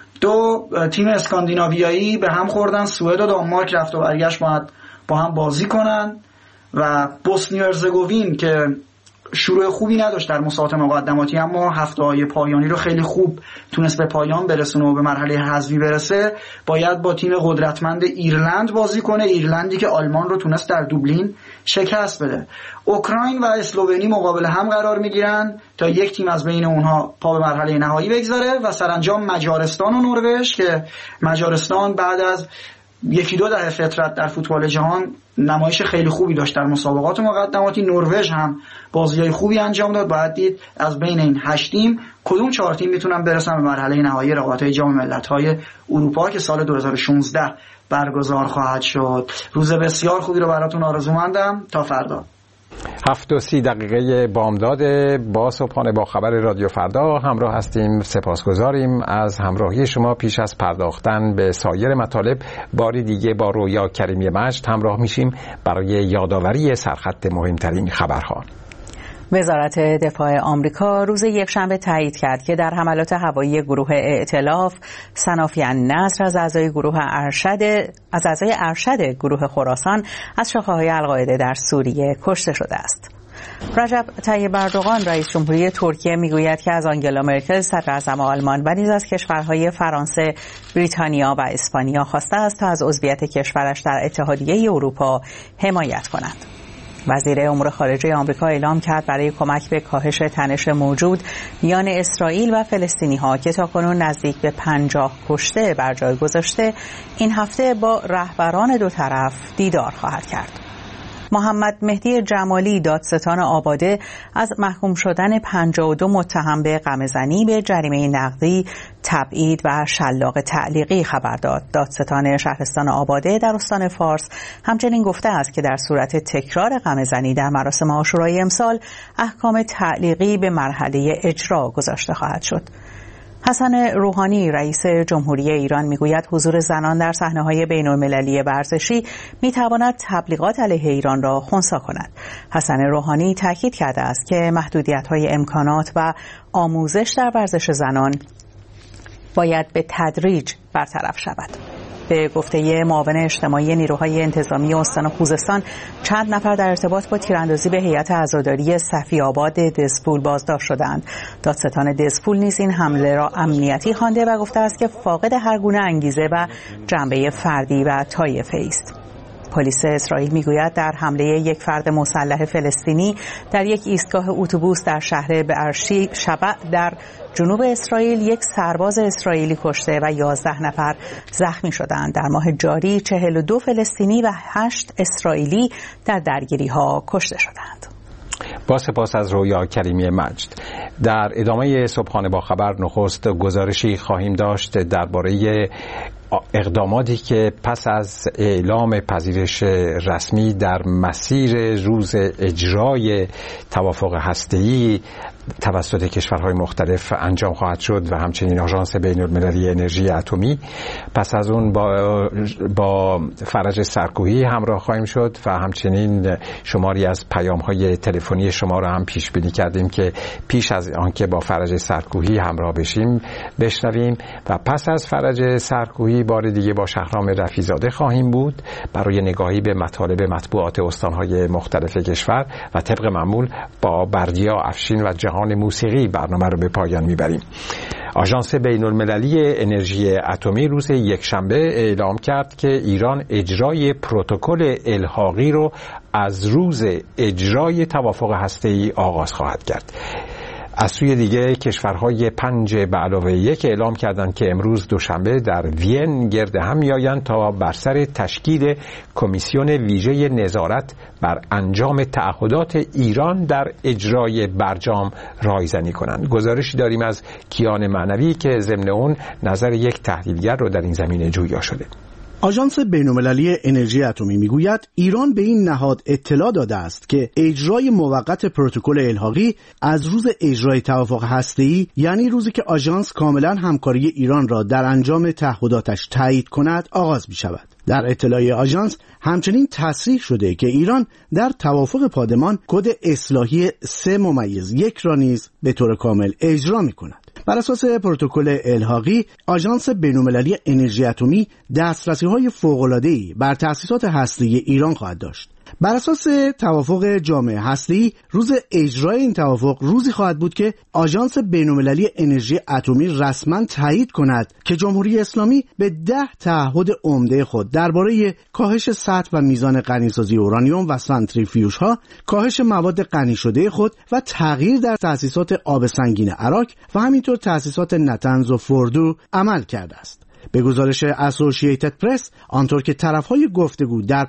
2 تیم اسکاندیناویایی به هم خوردن. سوئد و دانمارک رفت و برگشت با هم بازی کنن و بوسنی و هرزگوین که شروع خوبی نداشت در مسابقات مقدماتی، اما هفته‌های پایانی رو خیلی خوب تونست به پایان برسونه و به مرحله حذفی برسه، باید با تیم قدرتمند ایرلند بازی کنه. ایرلندی که آلمان رو تونست در دوبلین شکست بده. اوکراین و اسلوونی مقابل هم قرار میگیرن تا یک تیم از بین اونها پا به مرحله نهایی بگذاره و سرانجام مجارستان و نروژ که مجارستان بعد از یکی دو دهه فطرت در فوتبال جهان نمایش خیلی خوبی داشت در مسابقات مقدماتی. نروژ هم بازی‌های خوبی انجام داد. باید دید از بین این 8 تیم کدوم 4 تیم میتونن برسن به مرحله نهایی رقابت‌های جام ملت‌های اروپا که سال 2016 برگزار خواهد شد. روز بسیار خوبی رو براتون آرزومندم. تا فردا. 7:30 بامداد با صبحانه با خبر رادیو فردا همراه هستیم. سپاسگزاریم از همراهی شما. پیش از پرداختن به سایر مطالب باری دیگه با رویا کریمی مجد همراه میشیم برای یادآوری سرخط مهمترین خبرها. وزارت دفاع آمریکا روز یکشنبه تایید کرد که در حملات هوایی گروه ائتلاف صنافی النصر از اعضای ارشد گروه خراسان از شاخه‌های القاعده در سوریه کشته شده است. رجب طیب اردوغان رئیس جمهوری ترکیه میگوید که از آنگلا مرکل صدر اعظم آلمان و نیز از کشورهای فرانسه، بریتانیا و اسپانیا خواسته است تا از عضویت کشورش در اتحادیه اروپا حمایت کند. وزیر امور خارجه آمریکا اعلام کرد برای کمک به کاهش تنش موجود میان اسرائیل و فلسطینی‌ها که تاکنون نزدیک به 50 کشته بر جای گذاشته، این هفته با رهبران دو طرف دیدار خواهد کرد. محمد مهدی جمالی دادستان آباده از محکوم شدن 52 متهم به غمه‌زنی به جریمه نقدی، تبعید و شلاق تعلیقی خبر داد. دادستان شهرستان آباده در استان فارس همچنین گفته است که در صورت تکرار غمه‌زنی در مراسم عاشورای امسال احکام تعلیقی به مرحله اجرا گذاشته خواهد شد. حسن روحانی رئیس جمهوری ایران میگوید حضور زنان در صحنه‌های بین‌المللی ورزشی میتواند تبلیغات علیه ایران را خنثی کند. حسن روحانی تاکید کرده است که محدودیت‌های امکانات و آموزش در ورزش زنان باید به تدریج برطرف شود. به گفته معاون اجتماعی نیروهای انتظامی استان خوزستان، چند نفر در ارتباط با تیراندازی به هیئت عزاداری صفی آباد دزپول بازداشت شدند. دادستان دزپول نیز این حمله را امنیتی خوانده و گفته است که فاقد هر گونه انگیزه و جنبه فردی و طایفه‌ای است. پلیس اسرائیل میگوید در حمله یک فرد مسلح فلسطینی در یک ایستگاه اتوبوس در شهر بئرشی شبع در جنوب اسرائیل یک سرباز اسرائیلی کشته و 11 نفر زخمی شدند. در ماه جاری 42 فلسطینی و 8 اسرائیلی در درگیری‌ها کشته شدند. با سپاس از رویا کریمی مجد. در ادامه صبحانه با خبر نخست گزارشی خواهیم داشت درباره اقداماتی که پس از اعلام پذیرش رسمی در مسیر روز اجرای توافق هسته‌ای توسط کشورهای مختلف انجام خواهد شد و همچنین آژانس بین‌المللی انرژی اتمی. پس از اون با فرج سرکوهی همراه خواهیم شد و همچنین شماری از پیام‌های تلفنی شما را هم پیش بینی کردیم که پیش از آنکه با فرج سرکوهی همراه بشیم بشنویم و پس از فرج سرکوهی بار دیگه با شهرام رفیع‌زاده خواهیم بود برای نگاهی به مطالب مطبوعات استان‌های مختلف کشور و طبق معمول با بردیا افشین و جهان موسیقی برنامه رو به پایان میبریم. آژانس بین‌المللی انرژی اتمی روز یکشنبه اعلام کرد که ایران اجرای پروتکل الحاقی رو از روز اجرای توافق هسته‌ای آغاز خواهد کرد. از سوی دیگه کشورهای 5+1 اعلام کردند که امروز دوشنبه در وین گرد هم میآیند تا بر سر تشکیل کمیسیون ویژه نظارت بر انجام تعهدات ایران در اجرای برجام رایزنی کنند. گزارشی داریم از کیان معنوی که ضمن اون نظر یک تحلیلگر رو در این زمینه جویا شده. آژانس بین‌المللی انرژی اتمی میگوید ایران به این نهاد اطلاع داده است که اجرای موقت پروتکل الحاقی از روز اجرای توافق هسته‌ای، یعنی روزی که آژانس کاملا همکاری ایران را در انجام تعهداتش تایید کند، آغاز می شود. در اطلاع آژانس همچنین تصریح شده که ایران در توافق پادمان کد اصلاحی 3+1 را نیز به طور کامل اجرا می کند. بر اساس پروتکل الحاقی، آژانس بین‌المللی انرژی اتمی دسترسی‌های فوق‌العاده‌ای بر تأسیسات هسته‌ای ایران خواهد داشت. بر اساس توافق جامع هسته‌ای، روز اجرای این توافق روزی خواهد بود که آژانس بین‌المللی انرژی اتمی رسما تایید کند که جمهوری اسلامی به 10 تعهد عمده خود درباره کاهش سطح و میزان غنیسازی اورانیوم و سانتریفیوژها، کاهش مواد غنی شده خود و تغییر در تأسیسات آب سنگین عراق و همینطور تأسیسات نتنز و فوردو عمل کرده است. به گزارش اسوسییتد پرس، آنطور که طرفهای گفتگو در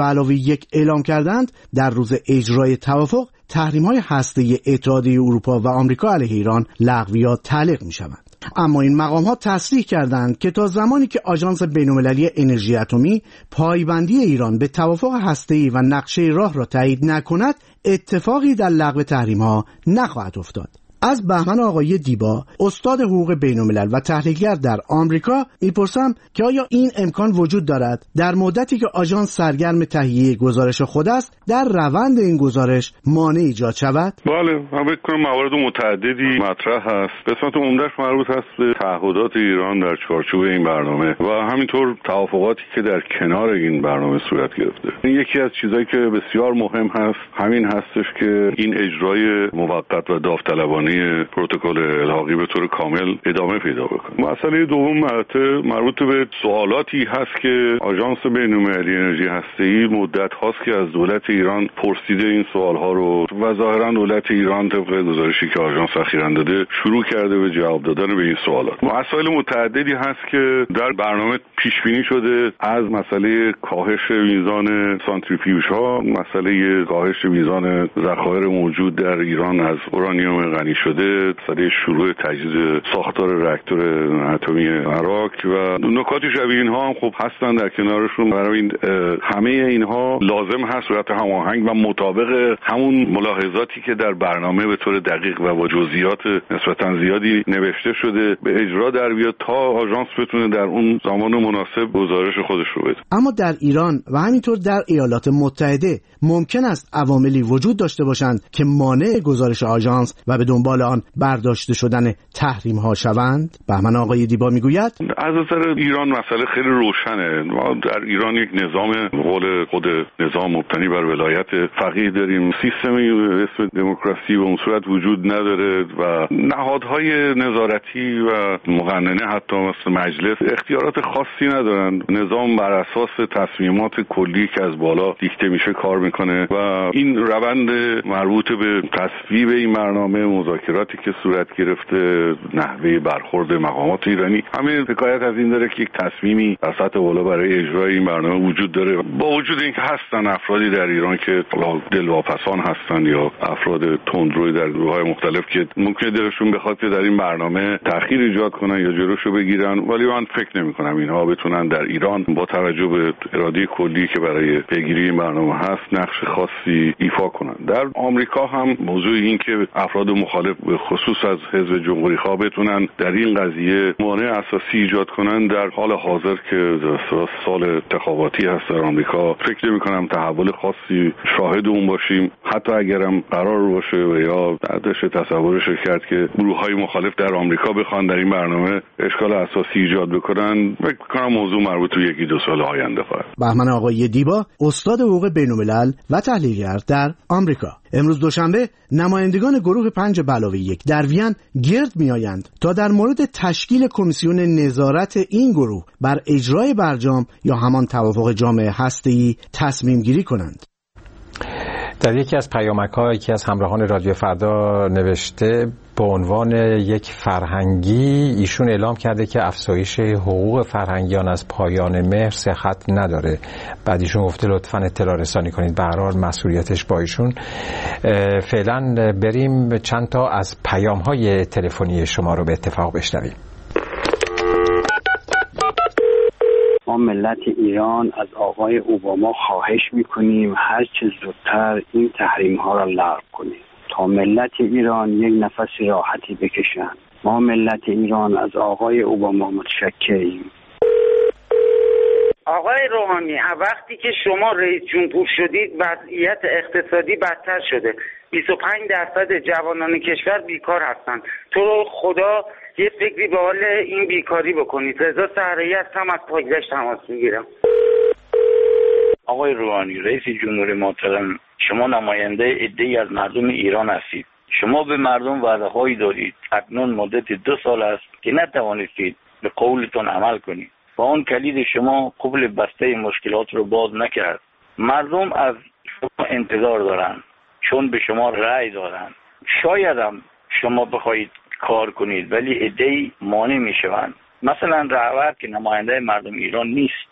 5+1 اعلام کردند، در روز اجرای توافق تحریم‌های هسته‌ای اتحادیه اروپا و آمریکا علیه ایران لغو یا تعلیق می‌شوند. اما این مقام‌ها تصریح کردند که تا زمانی که آژانس بین‌المللی انرژی اتمی پایبندی ایران به توافق هسته‌ای و نقشه راه را تایید نکند، اتفاقی در لغو تحریم‌ها نخواهد افتاد. از بهمن آقای دیبا، استاد حقوق بین‌الملل و تحلیلگر در آمریکا، میپرسم که آیا این امکان وجود دارد در مدتی که آژانس سرگرم تهیه گزارش خود است در روند این گزارش مانع ایجاد شود؟ بله، من فکر کنم موارد متعددی مطرح هست. قسمت عمده‌اش مربوط هست به تعهدات ایران در چارچوب این برنامه و همینطور توافقاتی که در کنار این برنامه صورت گرفته. این یکی از چیزایی که بسیار مهم هست همین هستش که این اجرای موقت و داوطلبانه پروتکل الحاقی به طور کامل ادامه پیدا بکنه. مسئله دوم مربوط به سوالاتی هست که آژانس بین‌المللی انرژی هسته‌ای مدت هاست که از دولت ایران پرسیده این سوالها رو و ظاهرا دولت ایران طبق گزارشی که آژانس اخیراً داده شروع کرده به جواب دادن به این سوالات. مسائل متعددی هست که در برنامه پیش بینی شده، از مسئله کاهش میزان سانتریفیوژها، مسئله کاهش میزان ذخایر موجود در ایران از اورانیوم غنی شده، مسئله شروع تجدید ساختار راکتور اتمی عراق و نکات شبیه اینها هم خب هستن در کنارشون. برای همه اینها لازم هست صورت هماهنگ و مطابق همون ملاحظاتی که در برنامه به طور دقیق و با جزئیات نسبتا زیادی نوشته شده به اجرا در بیاد تا آژانس بتونه در اون زمان مناسب گزارش خودش رو بده. اما در ایران و همینطور در ایالات متحده ممکن است عواملی وجود داشته باشند که مانع گزارش آژانس و به دنبال آن برداشته شدن تحریم ها شوند. بهمن آقای دیبا میگوید از نظر ایران مسئله خیلی روشنه. ما در ایران یک نظام قول خود نظام مبتنی بر ولایت فقیه داریم. سیستمی به اسم دموکراسی به اون صورت وجود نداره و نهادهای نظارتی و مقننه حتی مثل مجلس اختیارات خاصی ندارن. نظام بر اساس تصمیمات کلی که از بالا دیکته میشه کار میکنه و این روند مربوط به تصویب این برنامه، مذاکراتی که صورت گرفته، نحوه برخورد مقامات ایرانی، همین حکایت از این داره که یک تصمیمی در سطح بالا برای اجرای این برنامه وجود داره. با وجود اینکه هستن افرادی در ایران که دلواپسان هستن یا افراد تندروی در گروه‌های مختلف که ممکنه دلشون بخواد که در این برنامه تأخیر ایجاد کنن یا جلوشو بگیرن، ولی من فکر نمی‌کنم اینها بتونن در ایران با توجه به اراده کلی که برای پیگیری این برنامه هست نقش خاصی ایفا کنن. در آمریکا هم موضوع این که افراد مخالف به خصوص از حزب جمهوری‌خواه بتونن در این قضیه مانع اساسی ایجاد کنن در حال حاضر که سال انتخاباتی هست در آمریکا، فکر نمی‌کنم تحول خاصی شاهد اون باشیم. حتی اگرم قرار باشه و یا بعدش تصورش کرد که گروه‌های مخالف در آمریکا بخوان در این برنامه اشکال اساسی ایجاد بکنن، فکر می‌کنم موضوع مربوط به 1-2 سال آینده خواهد. بهمن آقای دیبا، استاد حقوق بین‌الملل و تحلیلگر در آمریکا. امروز دوشنبه نمایندگان گروه 5+1 در وین گرد می‌آیند تا در مورد تشکیل کمیسیون نظارت این گروه بر اجرای برجام یا همان توافق جامع هسته‌ای تصمیم گیری کنند. در یکی از پیامک‌ها یکی از همراهان رادیو فردا نوشته به عنوان یک فرهنگی ایشون اعلام کرده که افزایش حقوق فرهنگیان از پایان مهر صحت نداره. بعد ایشون گفته لطفاً اطلاع رسانی کنید. به هر حال مسئولیتش با ایشون. فعلا بریم چند تا از پیام‌های تلفنی شما رو به اتفاق بشنویم. ما ملت ایران از آقای اوباما خواهش میکنیم هر چه زودتر این تحریم ها را لغو کنیم تا ملت ایران یک نفس راحتی بکشن. ما ملت ایران از آقای اوباما متشکریم. آقای روحانی، وقتی که شما رئیس جمهور شدید وضعیت اقتصادی بدتر شده. 25% جوانان کشور بیکار هستند. تو خدا یه فکری به حال این بیکاری بکنید. رضا سهرایی هم از پاکدشت تماس میگیرم. آقای روحانی، رئیس جمهور محترم، شما نماینده عده‌ای از مردم ایران هستید. شما به مردم وعده‌هایی دادید. اکنون مدت 2 سال است که نتوانستید به قولتون عمل کنید. با اون کلید شما قفل بسته مشکلات رو باز نکرد. مردم از شما انتظار دارن چون به شما رأی دادن. شاید هم شما بخواید کار کنید ولی عده‌ای مانع میشوند. مثلا رهبر که نماینده مردم ایران نیست.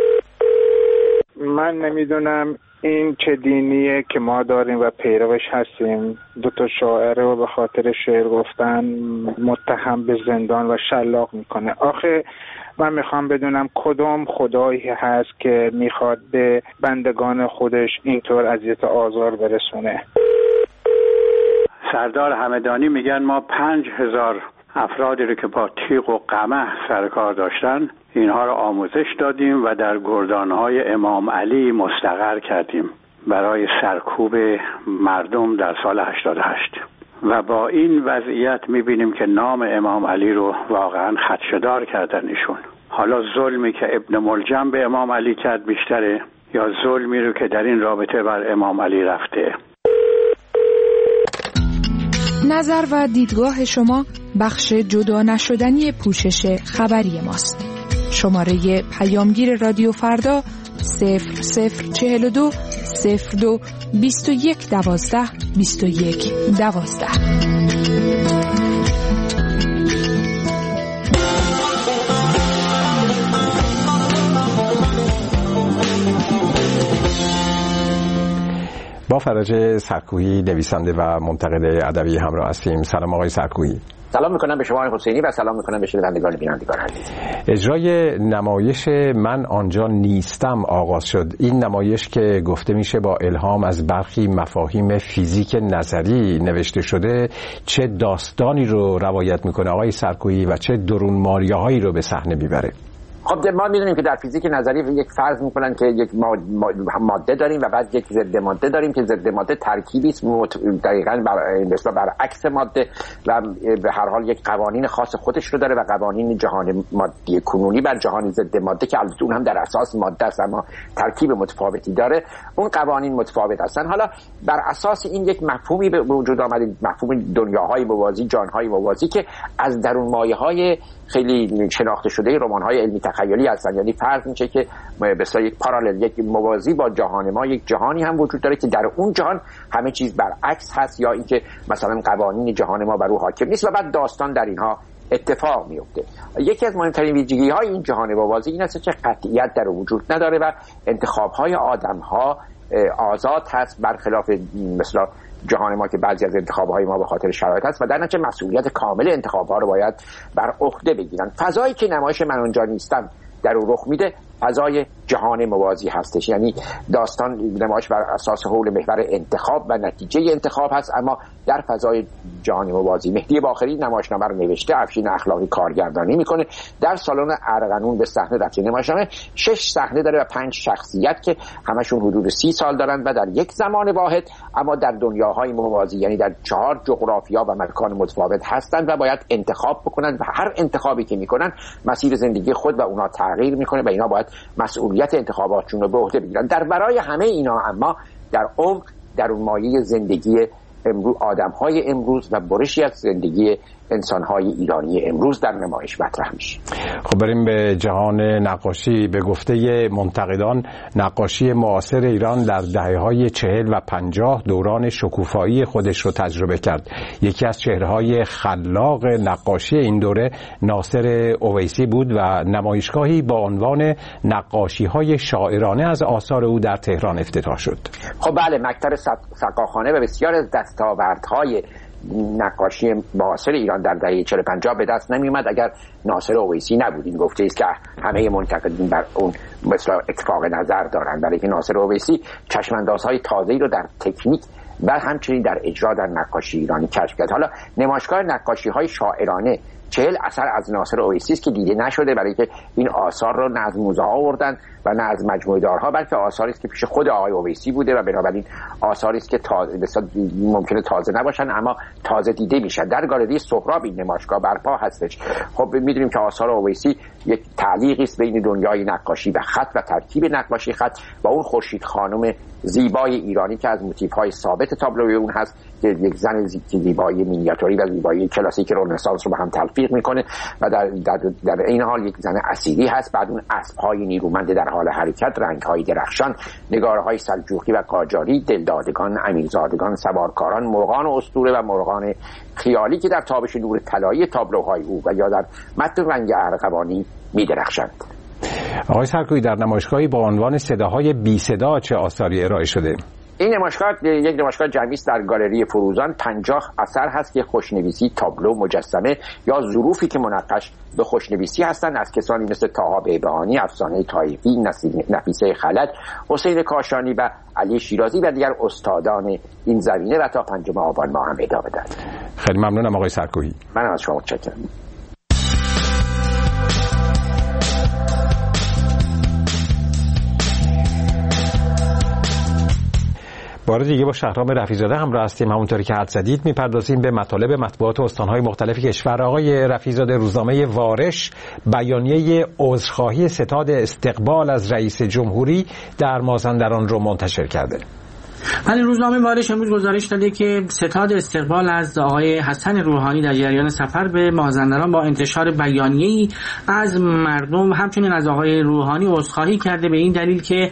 من نمیدونم این چه دینیه که ما داریم و پیروش هستیم. 2 شاعر رو به خاطر شعر گفتن متهم به زندان و شلاق میکنه. آخه من میخوام بدونم کدام خدایی هست که میخواد به بندگان خودش اینطور اذیت آزار برسونه. سردار همدانی میگن ما 5000 افرادی رو که با تیغ و قمع سرکار داشتن اینها رو آموزش دادیم و در گردانهای امام علی مستقر کردیم برای سرکوب مردم در سال 88 و با این وضعیت میبینیم که نام امام علی رو واقعا خدشه‌دار کردن ایشون. حالا ظلمی که ابن ملجم به امام علی کرد بیشتره یا ظلمی رو که در این رابطه بر امام علی رفته؟ نظر و دیدگاه شما بخش جدا نشدنی پوشش خبری ماست. شماره پیامگیر رادیو فردا 0042 02 21 12 21 12. با فرج سرکویی نویسنده و منتقد ادبی همراه هستیم. سلام آقای سرکویی. سلام میکنم به شما حسینی و سلام میکنم به شنوندگان بینندگان عزیز. اجرای نمایش من آنجا نیستم آغاز شد. این نمایش که گفته میشه با الهام از برخی مفاهیم فیزیک نظری نوشته شده چه داستانی رو روایت میکنه آقای سرکویی و چه درون ماریاهایی رو به صحنه میبره؟ خب ما میدونیم که در فیزیک نظری یک فرض میکنن که یک ماده داریم و بعد یک ضد ماده داریم که ضد ماده ترکیبی است دقیقاً برعکس ماده و به هر حال یک قوانین خاص خودش رو داره و قوانین جهان مادی کنونی بر جهان ضد ماده که البته اون هم در اساس ماده است اما ترکیب متفاوتی داره، اون قوانین متفاوت هستن. حالا بر اساس این یک مفهومی به وجود آمده، مفهوم دنیاهای موازی، جانهای موازی که از درون مایه‌های خیلی شناخته شده رمان‌های علمی تخیلی هستن. یعنی فرض میشه که به اصطلاح یک پارالل، یک موازی با جهان ما، یک جهانی هم وجود داره که در اون جهان همه چیز برعکس هست یا اینکه مثلا قوانین جهان ما بر او حاکم نیست و بعد داستان در اینها اتفاق میفته. یکی از مهمترین ویژگی‌های این جهان موازی این است که قطعیت در وجود نداره و انتخاب‌های آدم‌ها آزاد هست، برخلاف مثلا جهان ما که بعضی از انتخاب‌های ما به خاطر شرایط هست و در نتیجه مسئولیت کامل انتخاب‌ها رو باید بر عهده بگیرن. فضایی که نمایش من آنجا نیستم در اون رخ میده فضای جهان موازی هستش، یعنی داستان نمایش بر اساس حول محور انتخاب و نتیجه انتخاب هست اما در فضای جهان موازی. مهدی باقری نمایشنامه رو نوشته، افشین اخلاقی کارگردانی میکنه، در سالن ارغنون به صحنه رفته. نمایشنامه 6 صحنه داره و 5 شخصیت که همشون حدود 30 سال دارن و در یک زمان واحد اما در دنیاهای موازی، یعنی در 4 جغرافیا و مکان متفاوت هستند و باید انتخاب بکنن و هر انتخابی که میکنن مسیر زندگی خود و اونا تغییر میکنه و اینا باید مسئولیت انتخاباتشون رو به عهده بگیرن. در برای همه اینا اما در عمق در اون مایه زندگی امروز، آدم‌های امروز و برشی از زندگی انسان‌های ایرانی امروز در نمایش مطرح میشه. خب بریم به جهان نقاشی. به گفته منتقدان نقاشی معاصر ایران در دهه‌های 40 و 50 دوران شکوفایی خودش رو تجربه کرد. یکی از چهره‌های خلاق نقاشی این دوره ناصر اویسی بود و نمایشگاهی با عنوان نقاشی‌های شاعرانه از آثار او در تهران افتتاح شد. خب بله، مکتب سقاخانه و بسیار از دستاوردهای نقاشی معاصر ایران در دهه 40 50 به دست نمی اومد اگر ناصر اویسی نبود. این گفته است که همه منتقدین بر اون مثلا اتفاق نظر دارند، برای که ناصر اویسی چشم‌اندازهای تازه‌ای رو در تکنیک و همچنین در اجرا در نقاشی ایرانی کشف کرد. حالا نمایشگاه نقاشی‌های شاعرانه 40 اثر از ناصر اویسی است که دیده نشده، برای که این آثار رو نه از موزه آوردن و نه از مجموعه دارها، بلکه آثاری است که پیش خود آقای اویسی بوده و بنابراین آثاری است که ممکنه تازه نباشن اما تازه دیده میشن. در گالری سهراب این نمایشگاه برپا هستش. خب میدونیم که آثار اویسی یک تعلیقی است بین دنیای نقاشی و خط و ترکیب نقاشی خط و اون خورشید خانم زیبای ایرانی که از موتیف‌های ثابت تابلوی اون هست که یک زن زیبایی مینیاتوری و زیبایی کلاسیک رنسانس رو به هم تلفیق تشویق میکنه و در این حال یک زن اسیری هست. بعد اون اسب‌های نیرومند در حال حرکت، رنگ‌های درخشان، نگاره‌های سلجوقی و قاجاری، دلدادگان، امیرزادگان، سوارکاران، مرغان اسطوره و مرغان خیالی که در تابش نور طلایی تابلوهای او و یا در متن رنگ ارغوانی می‌درخشند. آقای سرکویی، در نمایشگاهی با عنوان صداهای بی صدا چه آثاری ارائه شده؟ این نمایشگاه یک نمایشگاه جمعی است در گالری فروزان. 50 اثر هست که خوشنویسی، تابلو، مجسمه یا ظروفی که منقش به خوشنویسی هستند از کسانی مثل طاها بیبهانی، افسانه طایفی، نفیسه خلج، حسین کاشانی و علی شیرازی و دیگر استادان این زمینه و تا 5 آبان ماه هم ادامه دارد. خیلی ممنونم آقای سرکویی. من از شما متشکرم. بار دیگه با شهرام رفیع‌زاده همراه هستیم. همونطوری که حد زدید میپردازیم به مطالب مطبوعات استان‌های مختلف کشور. آقای رفیع‌زاده، روزنامه وارش بیانیه عذرخواهی ستاد استقبال از رئیس جمهوری در مازندران رو منتشر کرده. ولی روزنامه وارش امروز گزارش داده که ستاد استقبال از آقای حسن روحانی در جریان سفر به مازندران با انتشار بیانیه‌ای از مردم همچنین از آقای روحانی عذرخواهی کرده، به این دلیل که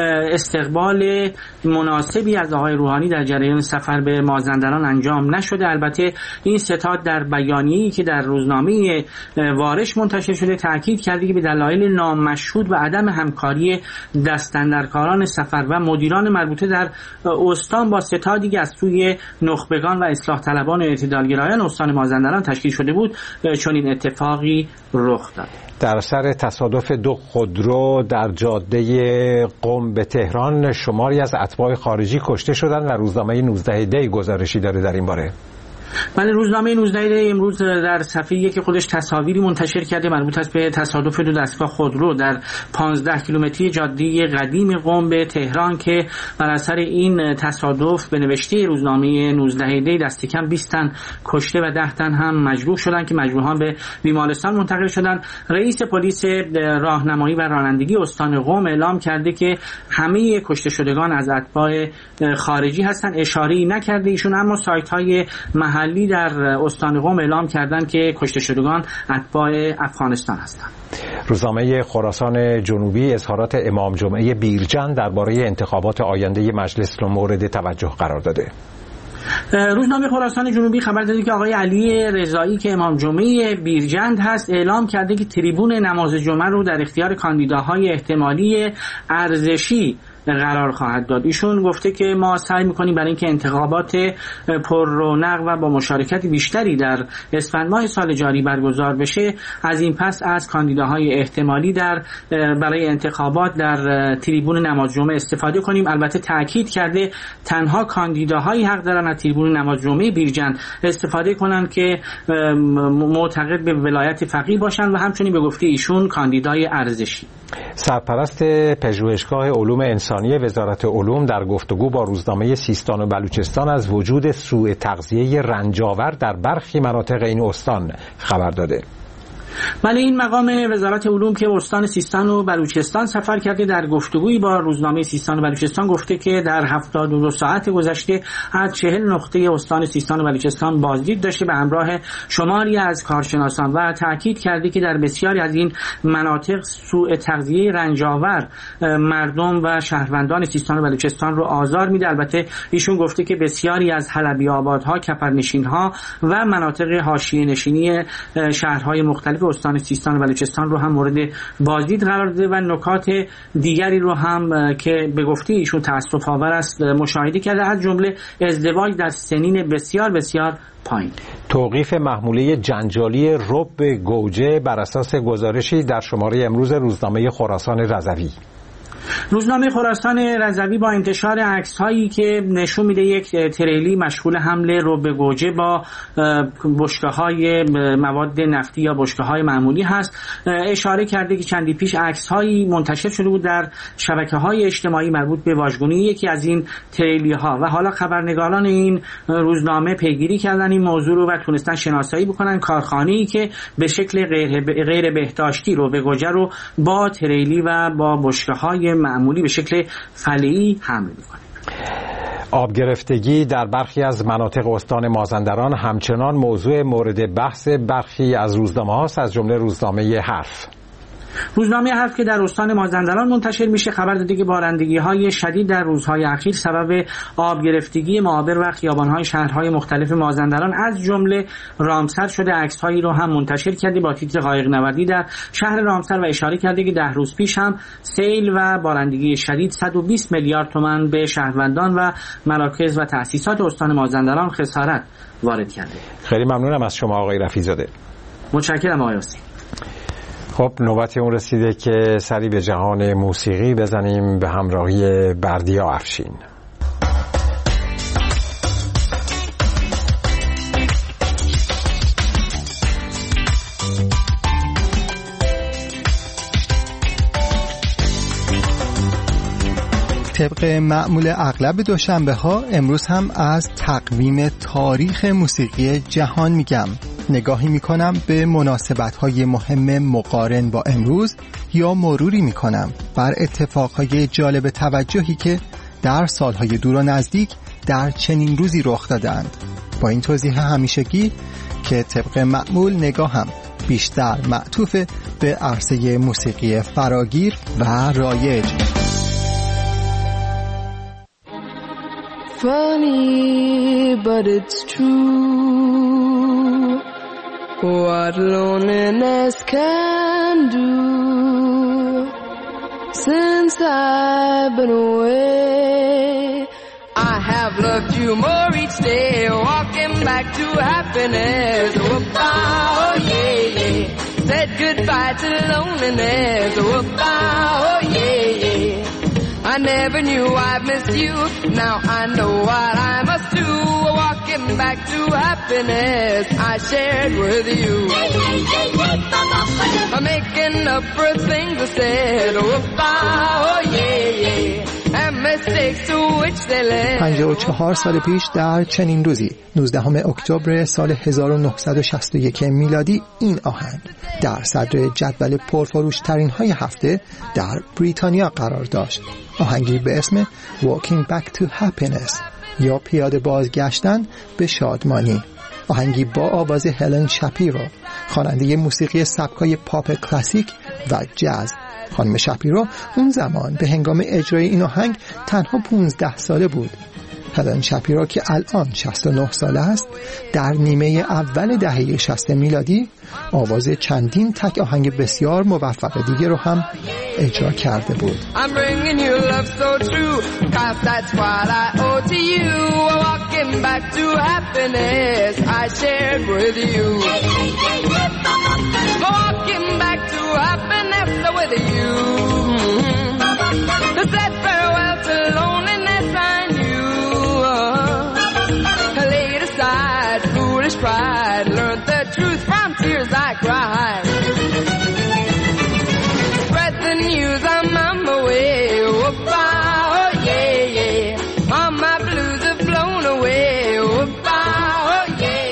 استقبال مناسبی از آقای روحانی در جریان سفر به مازندران انجام نشده. البته این ستاد در بیانیه‌ای که در روزنامه وارش منتشر شده تاکید کرده که به دلایل نامشهود و عدم همکاری دستاندرکاران سفر و مدیران مربوطه در استان با ستادی از سوی نخبگان و اصلاح طلبان و اعتدالگرایان استان مازندران تشکیل شده بود چون این اتفاقی رخ داد. در سر تصادف 2 خودرو در جاده قم به تهران شماری از اتباع خارجی کشته شدند و روزنامه 19 دی گزارشی داره در این باره. من روزنامه 19 دی امروز در صفحه 1 خودش تصاویری منتشر کرده مربوط است به تصادف 2 دستگاه خودرو در 15 کیلومتری جاده قدیم قم به تهران که بر اثر این تصادف به نوشته روزنامه 19 دی دست کم 20 تن کشته و 10 تن هم مجروح شدند که مجروحان به بیمارستان منتقل شدند. رئیس پلیس راهنمایی و رانندگی استان قم اعلام کرده که همه کشته شدگان از اتباع خارجی هستند. اشاره‌ای نکرده ایشون، اما سایت‌های محلی در استان قم اعلام کردند که کشته شدگان اتباع افغانستان هستند. روزنامه خراسان جنوبی اظهارات امام جمعه بیرجند درباره انتخابات آینده مجلس رو مورد توجه قرار داده. روزنامه خراسان جنوبی خبر داده که آقای علی رضایی که امام جمعه بیرجند هست اعلام کرده که تریبون نماز جمعه رو در اختیار کاندیداهای احتمالی ارزشی قرار خواهد داد. ایشون گفته که ما سعی می‌کنیم برای اینکه انتخابات پر رونق و با مشارکت بیشتری در اسفند ماه سال جاری برگزار بشه، از این پس از کاندیداهای احتمالی برای انتخابات در تریبون نماز جمعه استفاده کنیم. البته تاکید کرده تنها کاندیداهایی حق دارن از تریبون نماز جمعه بیرجند استفاده کنن که معتقد به ولایت فقیه باشن و همچنین به گفته ایشون کاندیدای ارزشی. سرپرست پژوهشگاه علوم انسانی وزارت علوم در گفتگو با روزنامه سیستان و بلوچستان از وجود سوء تغذیه رنجاور در برخی مناطق این استان خبر داده. بله، این مقام وزارت علوم که استان سیستان و بلوچستان سفر کرده در گفتگویی با روزنامه سیستان و بلوچستان گفته که در 72 ساعت گذشته از 40 نقطه استان سیستان و بلوچستان بازدید داشته به همراه شماری از کارشناسان و تاکید کرده که در بسیاری از این مناطق سوء تغذیه رنجاور مردم و شهروندان سیستان و بلوچستان رو آزار میده. البته ایشون گفته که بسیاری از حلبی آبادها، کپرنشین‌ها و مناطق حاشیه نشینی شهرهای مختلف استان سیستان و بلوچستان رو هم مورد بازدید قرار داده و نکات دیگری رو هم که به گفته ایشون تأسف آور است مشاهده کرده، از جمله ازدواج در سنین بسیار بسیار پایین. توقیف محموله جنجالی رب گوجه بر اساس گزارشی در شماره امروز روزنامه خراسان رضوی. روزنامه خراسان رضوی با انتشار عکس‌هایی که نشون میده یک تریلی مشغول حمل رب گوجه با بشکه‌های مواد نفتی یا بشکه‌های معمولی هست اشاره کرده که چندی پیش عکس‌هایی منتشر شده بود در شبکه‌های اجتماعی مربوط به واژگونی یکی از این تریلی‌ها و حالا خبرنگاران این روزنامه پیگیری کردن این موضوع رو و تونستن شناسایی بکنن کارخانه‌ای که به شکل غیر بهداشتی رب گوجه رو با تریلی و با بشکه‌های معمولی به شکل فله‌ای حمل می‌کنه. آبگرفتگی در برخی از مناطق استان مازندران همچنان موضوع مورد بحث برخی از روزنامه‌هاست، از جمله روزنامه حرف. روزنامه حرف که در استان مازندران منتشر میشه خبر داده که بارندگی‌های شدید در روزهای اخیر سبب آب گرفتگی معابر و خیابان‌های شهرهای مختلف مازندران از جمله رامسر شده. عکس‌هایی رو هم منتشر کرده با تیتر قایق نوردی در شهر رامسر و اشاره کرده که 10 روز پیش هم سیل و بارندگی شدید 120 میلیارد تومان به شهروندان و مراکز و تأسیسات استان مازندران خسارت وارد کرده. خیلی ممنونم از شما آقای رفیع‌زاده. متشکرم آقای حسین. خب نوبت اون رسیده که سری به جهان موسیقی بزنیم به همراهی بردیا افشین. طبق معمول اغلب دوشنبه ها امروز هم از تقویم تاریخ موسیقی جهان میگم. نگاهی میکنم به مناسبت‌های مهم مقارن با امروز یا مروری میکنم بر اتفاقهای جالب توجهی که در سالهای دور و نزدیک در چنین روزی رخ دادند. با این توضیح همیشگی که طبق معمول نگاهم بیشتر معطوف به عرصه موسیقی فراگیر و رایج. Funny, but it's true what loneliness can do. Since I've been away, I have loved you more each day, walking back to happiness. Oh yeah, yeah. Said goodbye to loneliness. Oh yeah, yeah. I never knew I'd miss you. Now I know what I must do. Walking back to happiness I shared with you. I'm making up for things I said. Oh yeah, yeah. And mistakes to which they led. 54 سال پیش در چنین روزی 19 اکتبر سال 1961 میلادی این آهنگ در صدر جدول پرفروش ترین های هفته در بریتانیا قرار داشت. آهنگی به اسم Walking Back to Happiness یا پیاده بازگشتن به شادمانی. آهنگی با آواز هلن شاپیرو، خواننده موسیقی سبکای پاپ کلاسیک و جاز. خانم شاپیرو اون زمان به هنگام اجرای این آهنگ تنها 15 ساله بود. هلن شاپیرو که الان 69 ساله است در نیمه اول دهه 60 میلادی آواز چندین تک آهنگ بسیار موفق دیگه رو هم اجرا کرده بود. I'm bringing you love so true, 'cause that's what I owe to you. Walking back to happiness I shared with you. Walking back to happiness with you. To say farewell to loneliness I knew. Laid aside foolish pride, learned the truth from tears I cried. Spread the news, I'm on my way. Oh yeah, yeah. All my blues have blown away. Oh yeah,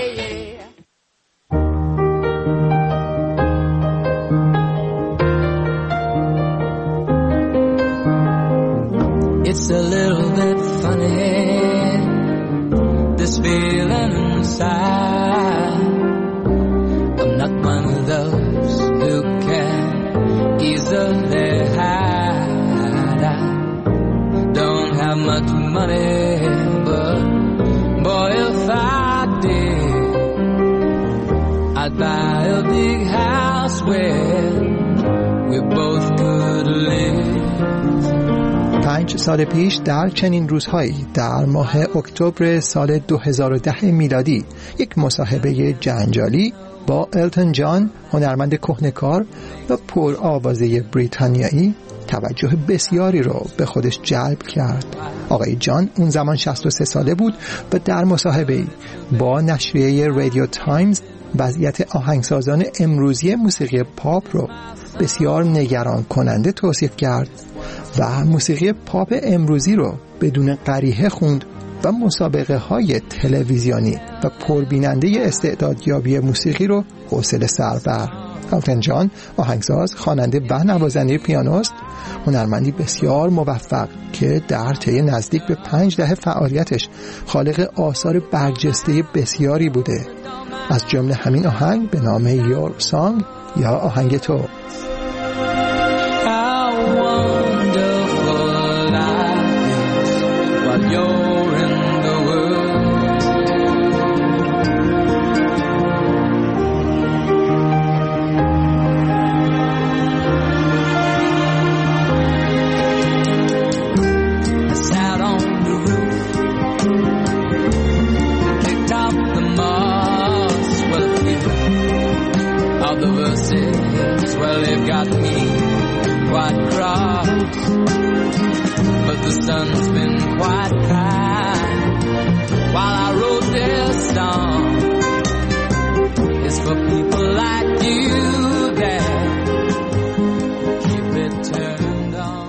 yeah. It's a little bit funny, this feeling inside. I'm not one of those who can easily hide. I don't have much money, but boy, if I did, I'd buy a big house where we both could live. 5 سال پیش در چنین روزهایی در ماه اکتبر سال 2010 میلادی یک مصاحبه جنجالی با التون جان، هنرمند کهنه‌کار و پرآوازه بریتانیایی، توجه بسیاری رو به خودش جلب کرد. آقای جان اون زمان 63 ساله بود و در مصاحبه‌ای با نشریه رادیو تایمز وضعیت آهنگسازان امروزی موسیقی پاپ رو بسیار نگران کننده توصیف کرد و موسیقی پاپ امروزی رو بدون قریحه خوند و مسابقه های تلویزیونی و پربیننده استعدادیابی موسیقی رو حوصله سر بر. التون جان آهنگساز، خواننده و نوازنده پیانوست، هنرمندی بسیار موفق که در طی نزدیک به 5 دهه فعالیتش خالق آثار برجسته بسیاری بوده، از جمله همین آهنگ به نام Your Song یا آهنگ تو. Well, they've got me quite cross, but the sun's been quite kind while I wrote this song. It's for people like you that keep it turned on.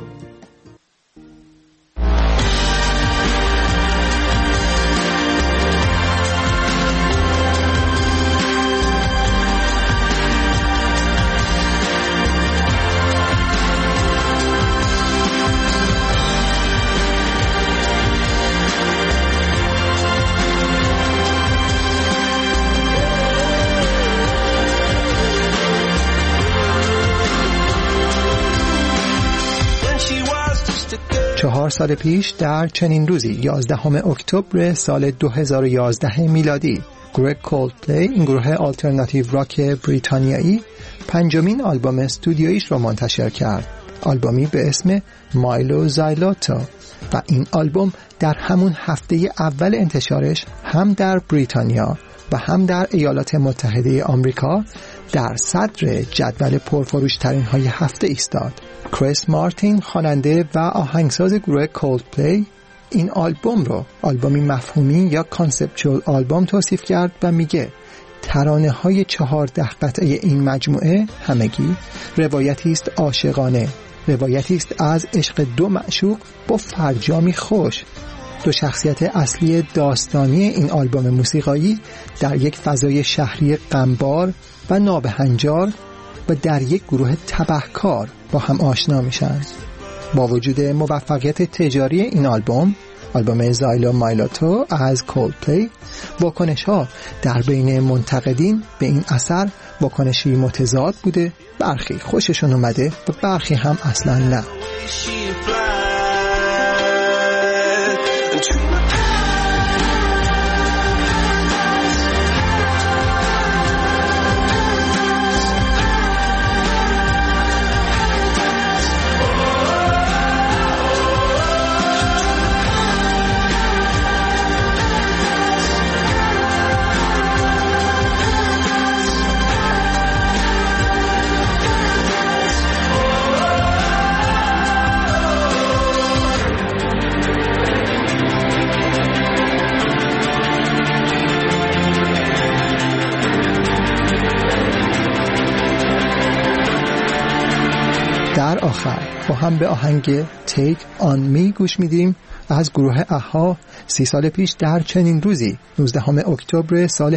چهار سال پیش در چنین روزی 11 اکتبر سال 2011 میلادی گرگ کولدپلی، این گروه آلترناتیو راک بریتانیایی، 5مین آلبوم استودیویش را منتشر کرد، آلبومی به اسم مایلو زایلوتو، و این آلبوم در همون هفته اول انتشارش هم در بریتانیا و هم در ایالات متحده آمریکا در صدر جدول پرفروشترین های هفته ایستاد. کریس مارتین، خواننده و آهنگساز گروه کولدپلی، این آلبوم رو آلبومی مفهومی یا کانسپچوال آلبوم توصیف کرد و میگه ترانه های 14 قطعه این مجموعه همگی روایتی است عاشقانه، روایتی است از عشق دو معشوق با فرجامی خوش. دو شخصیت اصلی داستانی این آلبوم موسیقایی در یک فضای شهری غمبار و نابهنجار و در یک گروه تبهکار با هم آشنا میشن. با وجود موفقیت تجاری این آلبوم زایلو مایلوتو از کولدپلی، واکنش‌ها در بین منتقدین به این اثر واکنشی متضاد بوده، برخی خوششون اومده و برخی هم اصلا نه. در آخر با هم به آهنگ Take On Me گوش میدیم از گروه اها. 30 سال پیش در چنین روزی 19 اکتبر سال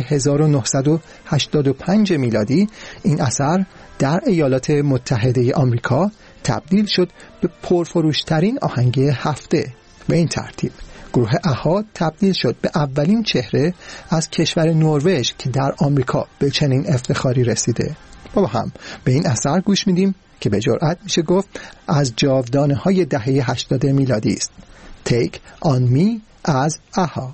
1985 میلادی این اثر در ایالات متحده آمریکا تبدیل شد به پرفروشترین آهنگ هفته. به این ترتیب گروه اها تبدیل شد به اولین چهره از کشور نروژ که در آمریکا به چنین افتخاری رسیده. با هم به این اثر گوش میدیم که به جرئت میشه گفت از جاودانه های دهه 80 میلادی است. Take On Me از اها.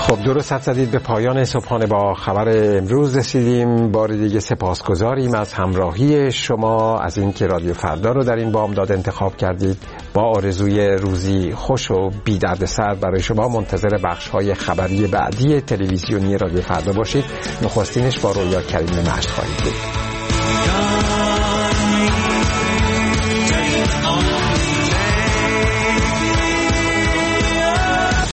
خب درست حد زدید. به پایان صبحانه با خبر امروز رسیدیم. بار دیگه سپاسگزاریم از همراهی شما، از اینکه رادیو فردا رو در این بامداد انتخاب کردید. با آرزوی روزی خوش و بی دردسر برای شما منتظر بخش‌های خبری بعدی تلویزیونی رادیو فردا باشید. نخستینش با رویا کریم مشت خواهید بود.